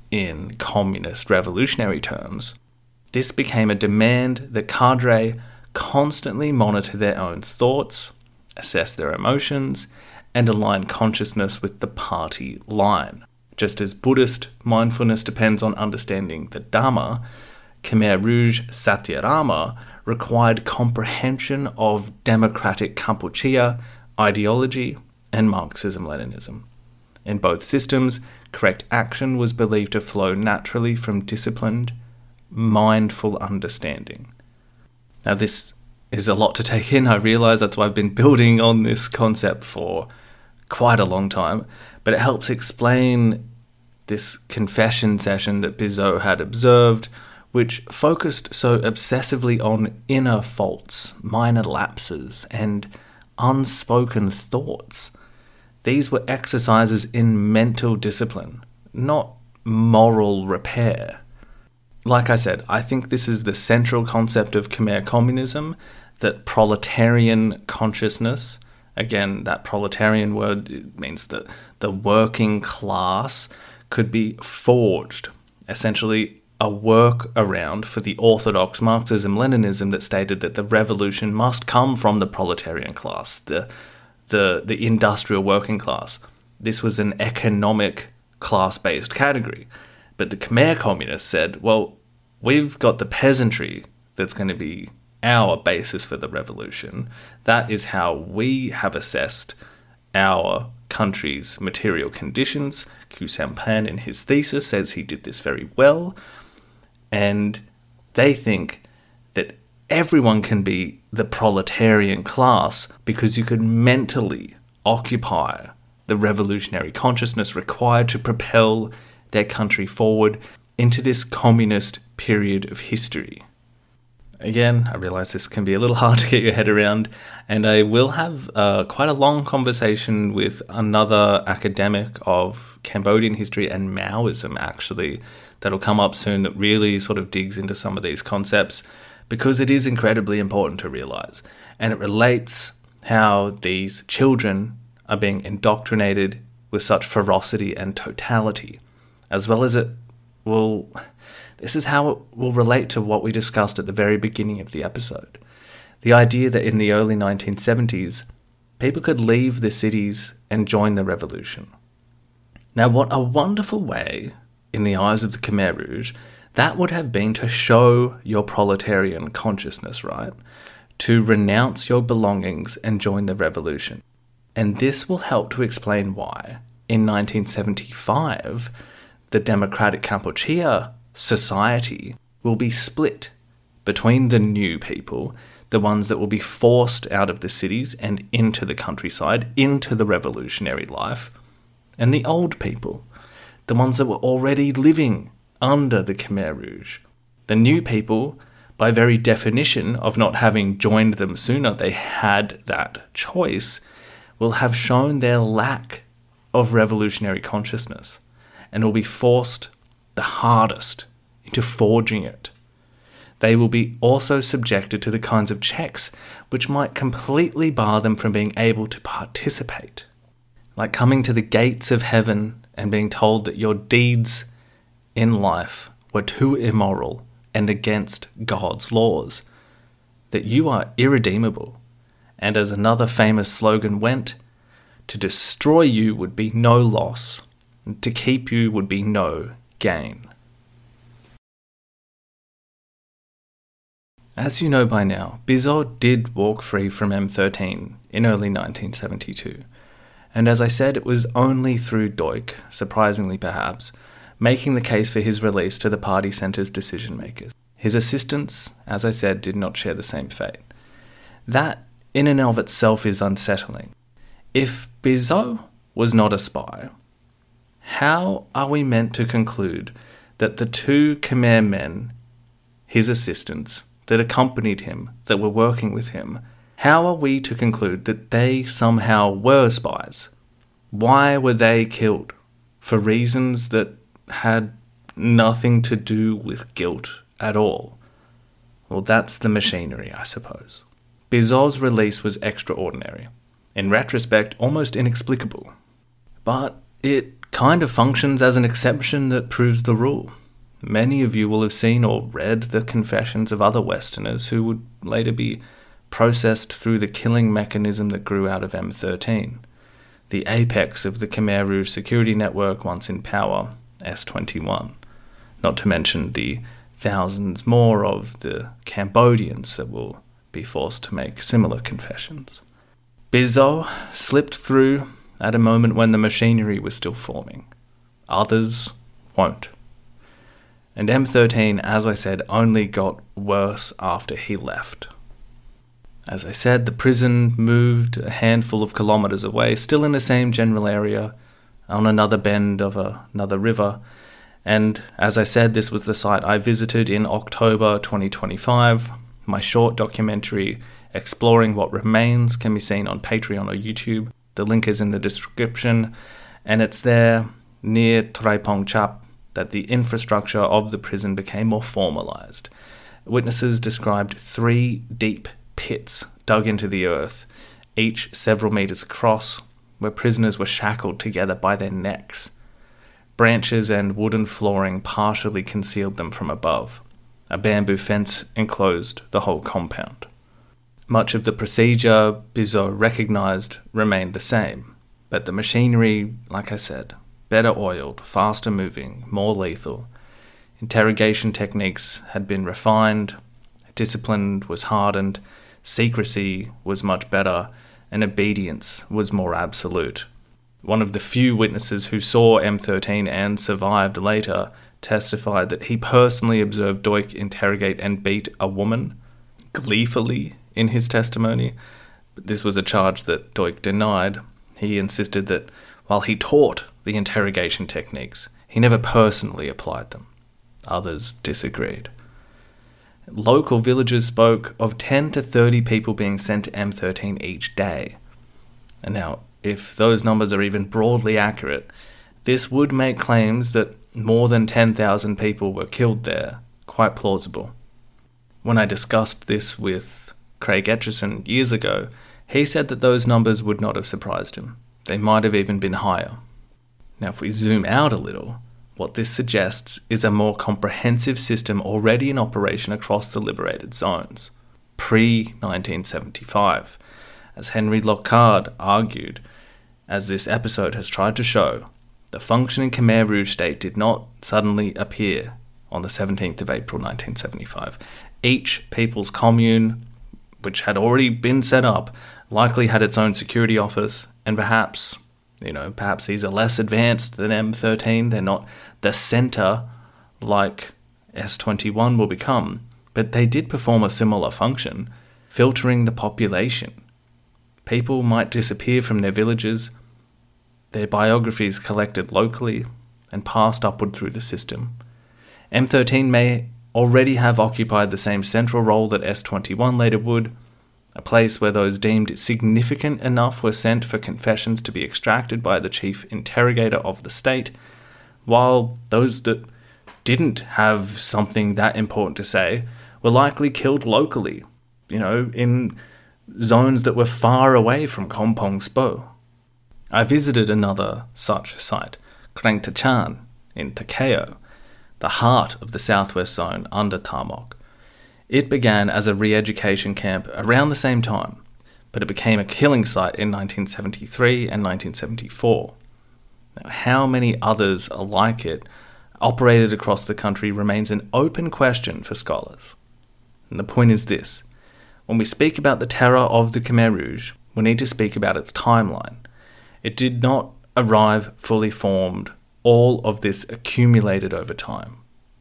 S1: in communist revolutionary terms, this became a demand that cadre constantly monitor their own thoughts, assess their emotions, and align consciousness with the party line. Just as Buddhist mindfulness depends on understanding the Dhamma, Khmer Rouge Satyarama required comprehension of democratic Kampuchea, ideology, and Marxism-Leninism. In both systems, correct action was believed to flow naturally from disciplined, mindful understanding. Now, this is a lot to take in. I realise that's why I've been building on this concept for quite a long time, but it helps explain this confession session that Bizot had observed, which focused so obsessively on inner faults, minor lapses, and unspoken thoughts. These were exercises in mental discipline, not moral repair. Like I said, I think this is the central concept of Khmer communism, that proletarian consciousness, again, that proletarian word means that the working class could be forged, essentially a workaround for the orthodox Marxism-Leninism that stated that the revolution must come from the proletarian class, the industrial working class. This was an economic class-based category. But the Khmer communists said, well, we've got the peasantry that's going to be our basis for the revolution. That is how we have assessed our country's material conditions. Khieu Samphan in his thesis says he did this very well. And they think that everyone can be the proletarian class because you can mentally occupy the revolutionary consciousness required to propel their country forward into this communist period of history. Again, I realise this can be a little hard to get your head around, and I will have quite a long conversation with another academic of Cambodian history and Maoism, actually, that'll come up soon that really sort of digs into some of these concepts, because it is incredibly important to realise. And it relates how these children are being indoctrinated with such ferocity and totality, as well as this is how it will relate to what we discussed at the very beginning of the episode. The idea that in the early 1970s, people could leave the cities and join the revolution. Now, what a wonderful way, in the eyes of the Khmer Rouge, that would have been to show your proletarian consciousness, right? To renounce your belongings and join the revolution. And this will help to explain why, in 1975, the democratic Kampuchea society will be split between the new people, the ones that will be forced out of the cities and into the countryside, into the revolutionary life, and the old people, the ones that were already living under the Khmer Rouge. The new people, by very definition of not having joined them sooner, they had that choice, will have shown their lack of revolutionary consciousness and will be forced the hardest into forging it. They will be also subjected to the kinds of checks which might completely bar them from being able to participate, like coming to the gates of heaven and being told that your deeds in life were too immoral and against God's laws, that you are irredeemable, and as another famous slogan went, to destroy you would be no loss, and to keep you would be no gain. As you know by now, Bizot did walk free from M13 in early 1972, and as I said, it was only through Duch, surprisingly perhaps, making the case for his release to the party centre's decision-makers. His assistants, as I said, did not share the same fate. That, in and of itself, is unsettling. If Bizot was not a spy, how are we meant to conclude that the two Khmer men, his assistants, that accompanied him, that were working with him, how are we to conclude that they somehow were spies? Why were they killed? For reasons that had nothing to do with guilt at all? Well, that's the machinery, I suppose. Bizot's release was extraordinary. In retrospect, almost inexplicable. But it kind of functions as an exception that proves the rule. Many of you will have seen or read the confessions of other Westerners who would later be processed through the killing mechanism that grew out of M13, the apex of the Khmer Rouge security network once in power, S21, not to mention the thousands more of the Cambodians that will be forced to make similar confessions. Bizo slipped through at a moment when the machinery was still forming. Others won't. And M13, as I said, only got worse after he left. As I said, the prison moved a handful of kilometres away, still in the same general area, on another bend of another river. And as I said, this was the site I visited in October 2025. My short documentary, Exploring What Remains, can be seen on Patreon or YouTube. The link is in the description. And it's there, near Traipong Chap, that the infrastructure of the prison became more formalised. Witnesses described 3 deep pits dug into the earth, each several metres across, where prisoners were shackled together by their necks. Branches and wooden flooring partially concealed them from above. A bamboo fence enclosed the whole compound. Much of the procedure Bizo recognised remained the same, but the machinery, like I said, better oiled, faster moving, more lethal. Interrogation techniques had been refined, discipline was hardened, secrecy was much better, and obedience was more absolute. One of the few witnesses who saw M13 and survived later testified that he personally observed Duch interrogate and beat a woman gleefully in his testimony. But this was a charge that Duch denied. He insisted that while he taught the interrogation techniques, he never personally applied them. Others disagreed. Local villagers spoke of 10 to 30 people being sent to M13 each day. And now, if those numbers are even broadly accurate, this would make claims that more than 10,000 people were killed there quite plausible. When I discussed this with Craig Etchison years ago, he said that those numbers would not have surprised him. They might have even been higher. Now, if we zoom out a little, what this suggests is a more comprehensive system already in operation across the liberated zones, pre-1975. As Henry Lockhart argued, as this episode has tried to show, the functioning Khmer Rouge state did not suddenly appear on the 17th of April 1975. Each people's commune, which had already been set up, likely had its own security office, and perhaps these are less advanced than M13. They're not the centre like S21 will become, but they did perform a similar function, filtering the population. People might disappear from their villages, their biographies collected locally and passed upward through the system. M13 may already have occupied the same central role that S21 later would, a place where those deemed significant enough were sent for confessions to be extracted by the chief interrogator of the state, while those that didn't have something that important to say were likely killed locally, in zones that were far away from Kompong Spo. I visited another such site, Krang Tachan, in Takeo, the heart of the southwest zone under Tamok. It began as a re-education camp around the same time, but it became a killing site in 1973 and 1974. Now, how many others like it operated across the country remains an open question for scholars. And the point is this: when we speak about the terror of the Khmer Rouge, we need to speak about its timeline. It did not arrive fully formed. All of this accumulated over time.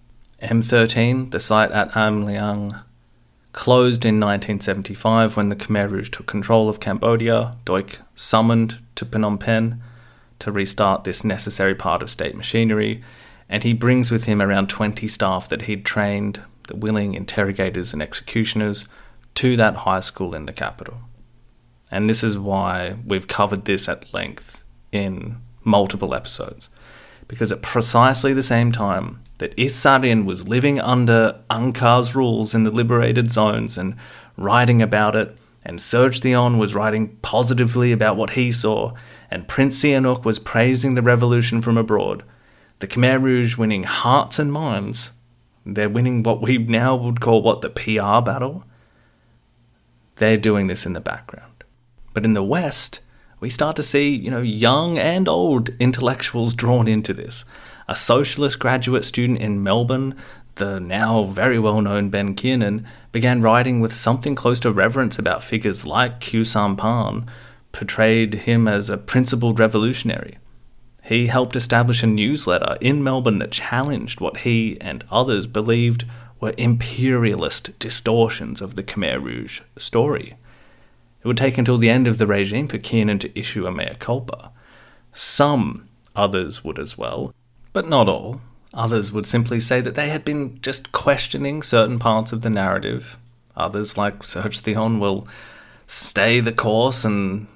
S1: M13, the site at Am Liang, closed in 1975 when the Khmer Rouge took control of Cambodia. Duch summoned to Phnom Penh to restart this necessary part of state machinery, and he brings with him around 20 staff that he'd trained, the willing interrogators and executioners, to that high school in the capital. And this is why we've covered this at length in multiple episodes, because at precisely the same time that Ithsarian was living under Angkar's rules in the liberated zones and writing about it and Serge Theon was writing positively about what he saw, and Prince Sihanouk was praising the revolution from abroad, the Khmer Rouge winning hearts and minds, they're winning what we now would call, the PR battle? They're doing this in the background. But in the West, we start to see, young and old intellectuals drawn into this. A socialist graduate student in Melbourne, the now very well-known Ben Kiernan, began writing with something close to reverence about figures like Khieu Samphan, portrayed him as a principled revolutionary. He helped establish a newsletter in Melbourne that challenged what he and others believed were imperialist distortions of the Khmer Rouge story. It would take until the end of the regime for Kiernan to issue a mea culpa. Some others would as well, but not all. Others would simply say that they had been just questioning certain parts of the narrative. Others, like Serge Theon, will stay the course and,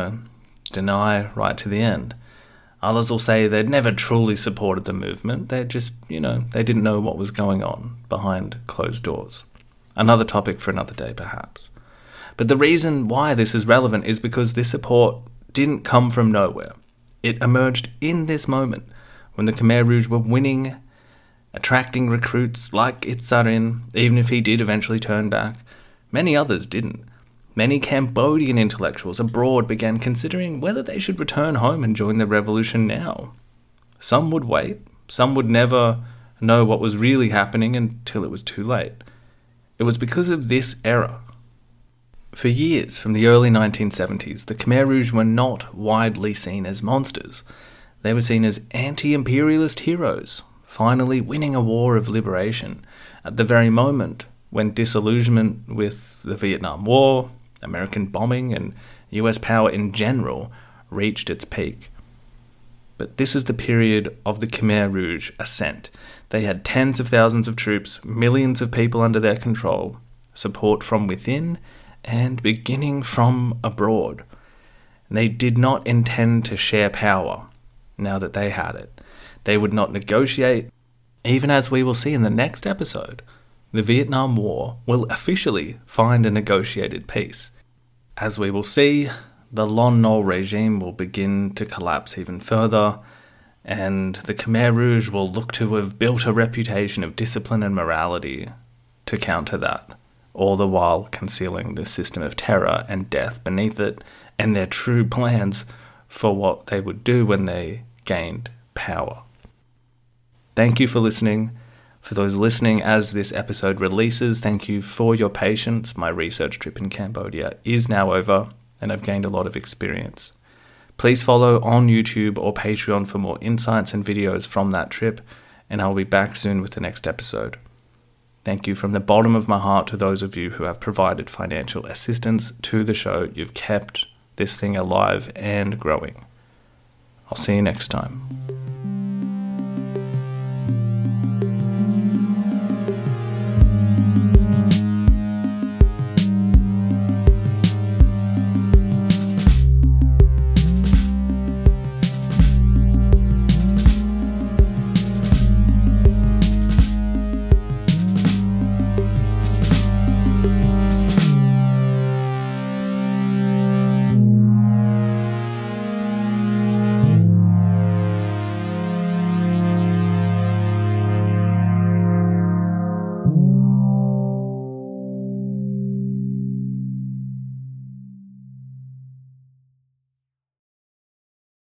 S1: deny right to the end. Others will say they'd never truly supported the movement. They just, they didn't know what was going on behind closed doors. Another topic for another day, perhaps. But the reason why this is relevant is because this support didn't come from nowhere. It emerged in this moment, when the Khmer Rouge were winning, attracting recruits like Itzarin, even if he did eventually turn back. Many others didn't. Many Cambodian intellectuals abroad began considering whether they should return home and join the revolution now. Some would wait. Some would never know what was really happening until it was too late. It was because of this era. For years, from the early 1970s, the Khmer Rouge were not widely seen as monsters. They were seen as anti-imperialist heroes, finally winning a war of liberation at the very moment when disillusionment with the Vietnam War, American bombing, and US power in general reached its peak. But this is the period of the Khmer Rouge ascent. They had tens of thousands of troops, millions of people under their control, support from within, and beginning from abroad. They did not intend to share power now that they had it. They would not negotiate, even as we will see in the next episode. The Vietnam War will officially find a negotiated peace. As we will see, the Lon Nol regime will begin to collapse even further, and the Khmer Rouge will look to have built a reputation of discipline and morality to counter that, all the while concealing the system of terror and death beneath it, and their true plans for what they would do when they gained power. Thank you for listening. For those listening as this episode releases, thank you for your patience. My research trip in Cambodia is now over, and I've gained a lot of experience. Please follow on YouTube or Patreon for more insights and videos from that trip, and I'll be back soon with the next episode. Thank you from the bottom of my heart to those of you who have provided financial assistance to the show. You've kept this thing alive and growing. I'll see you next time.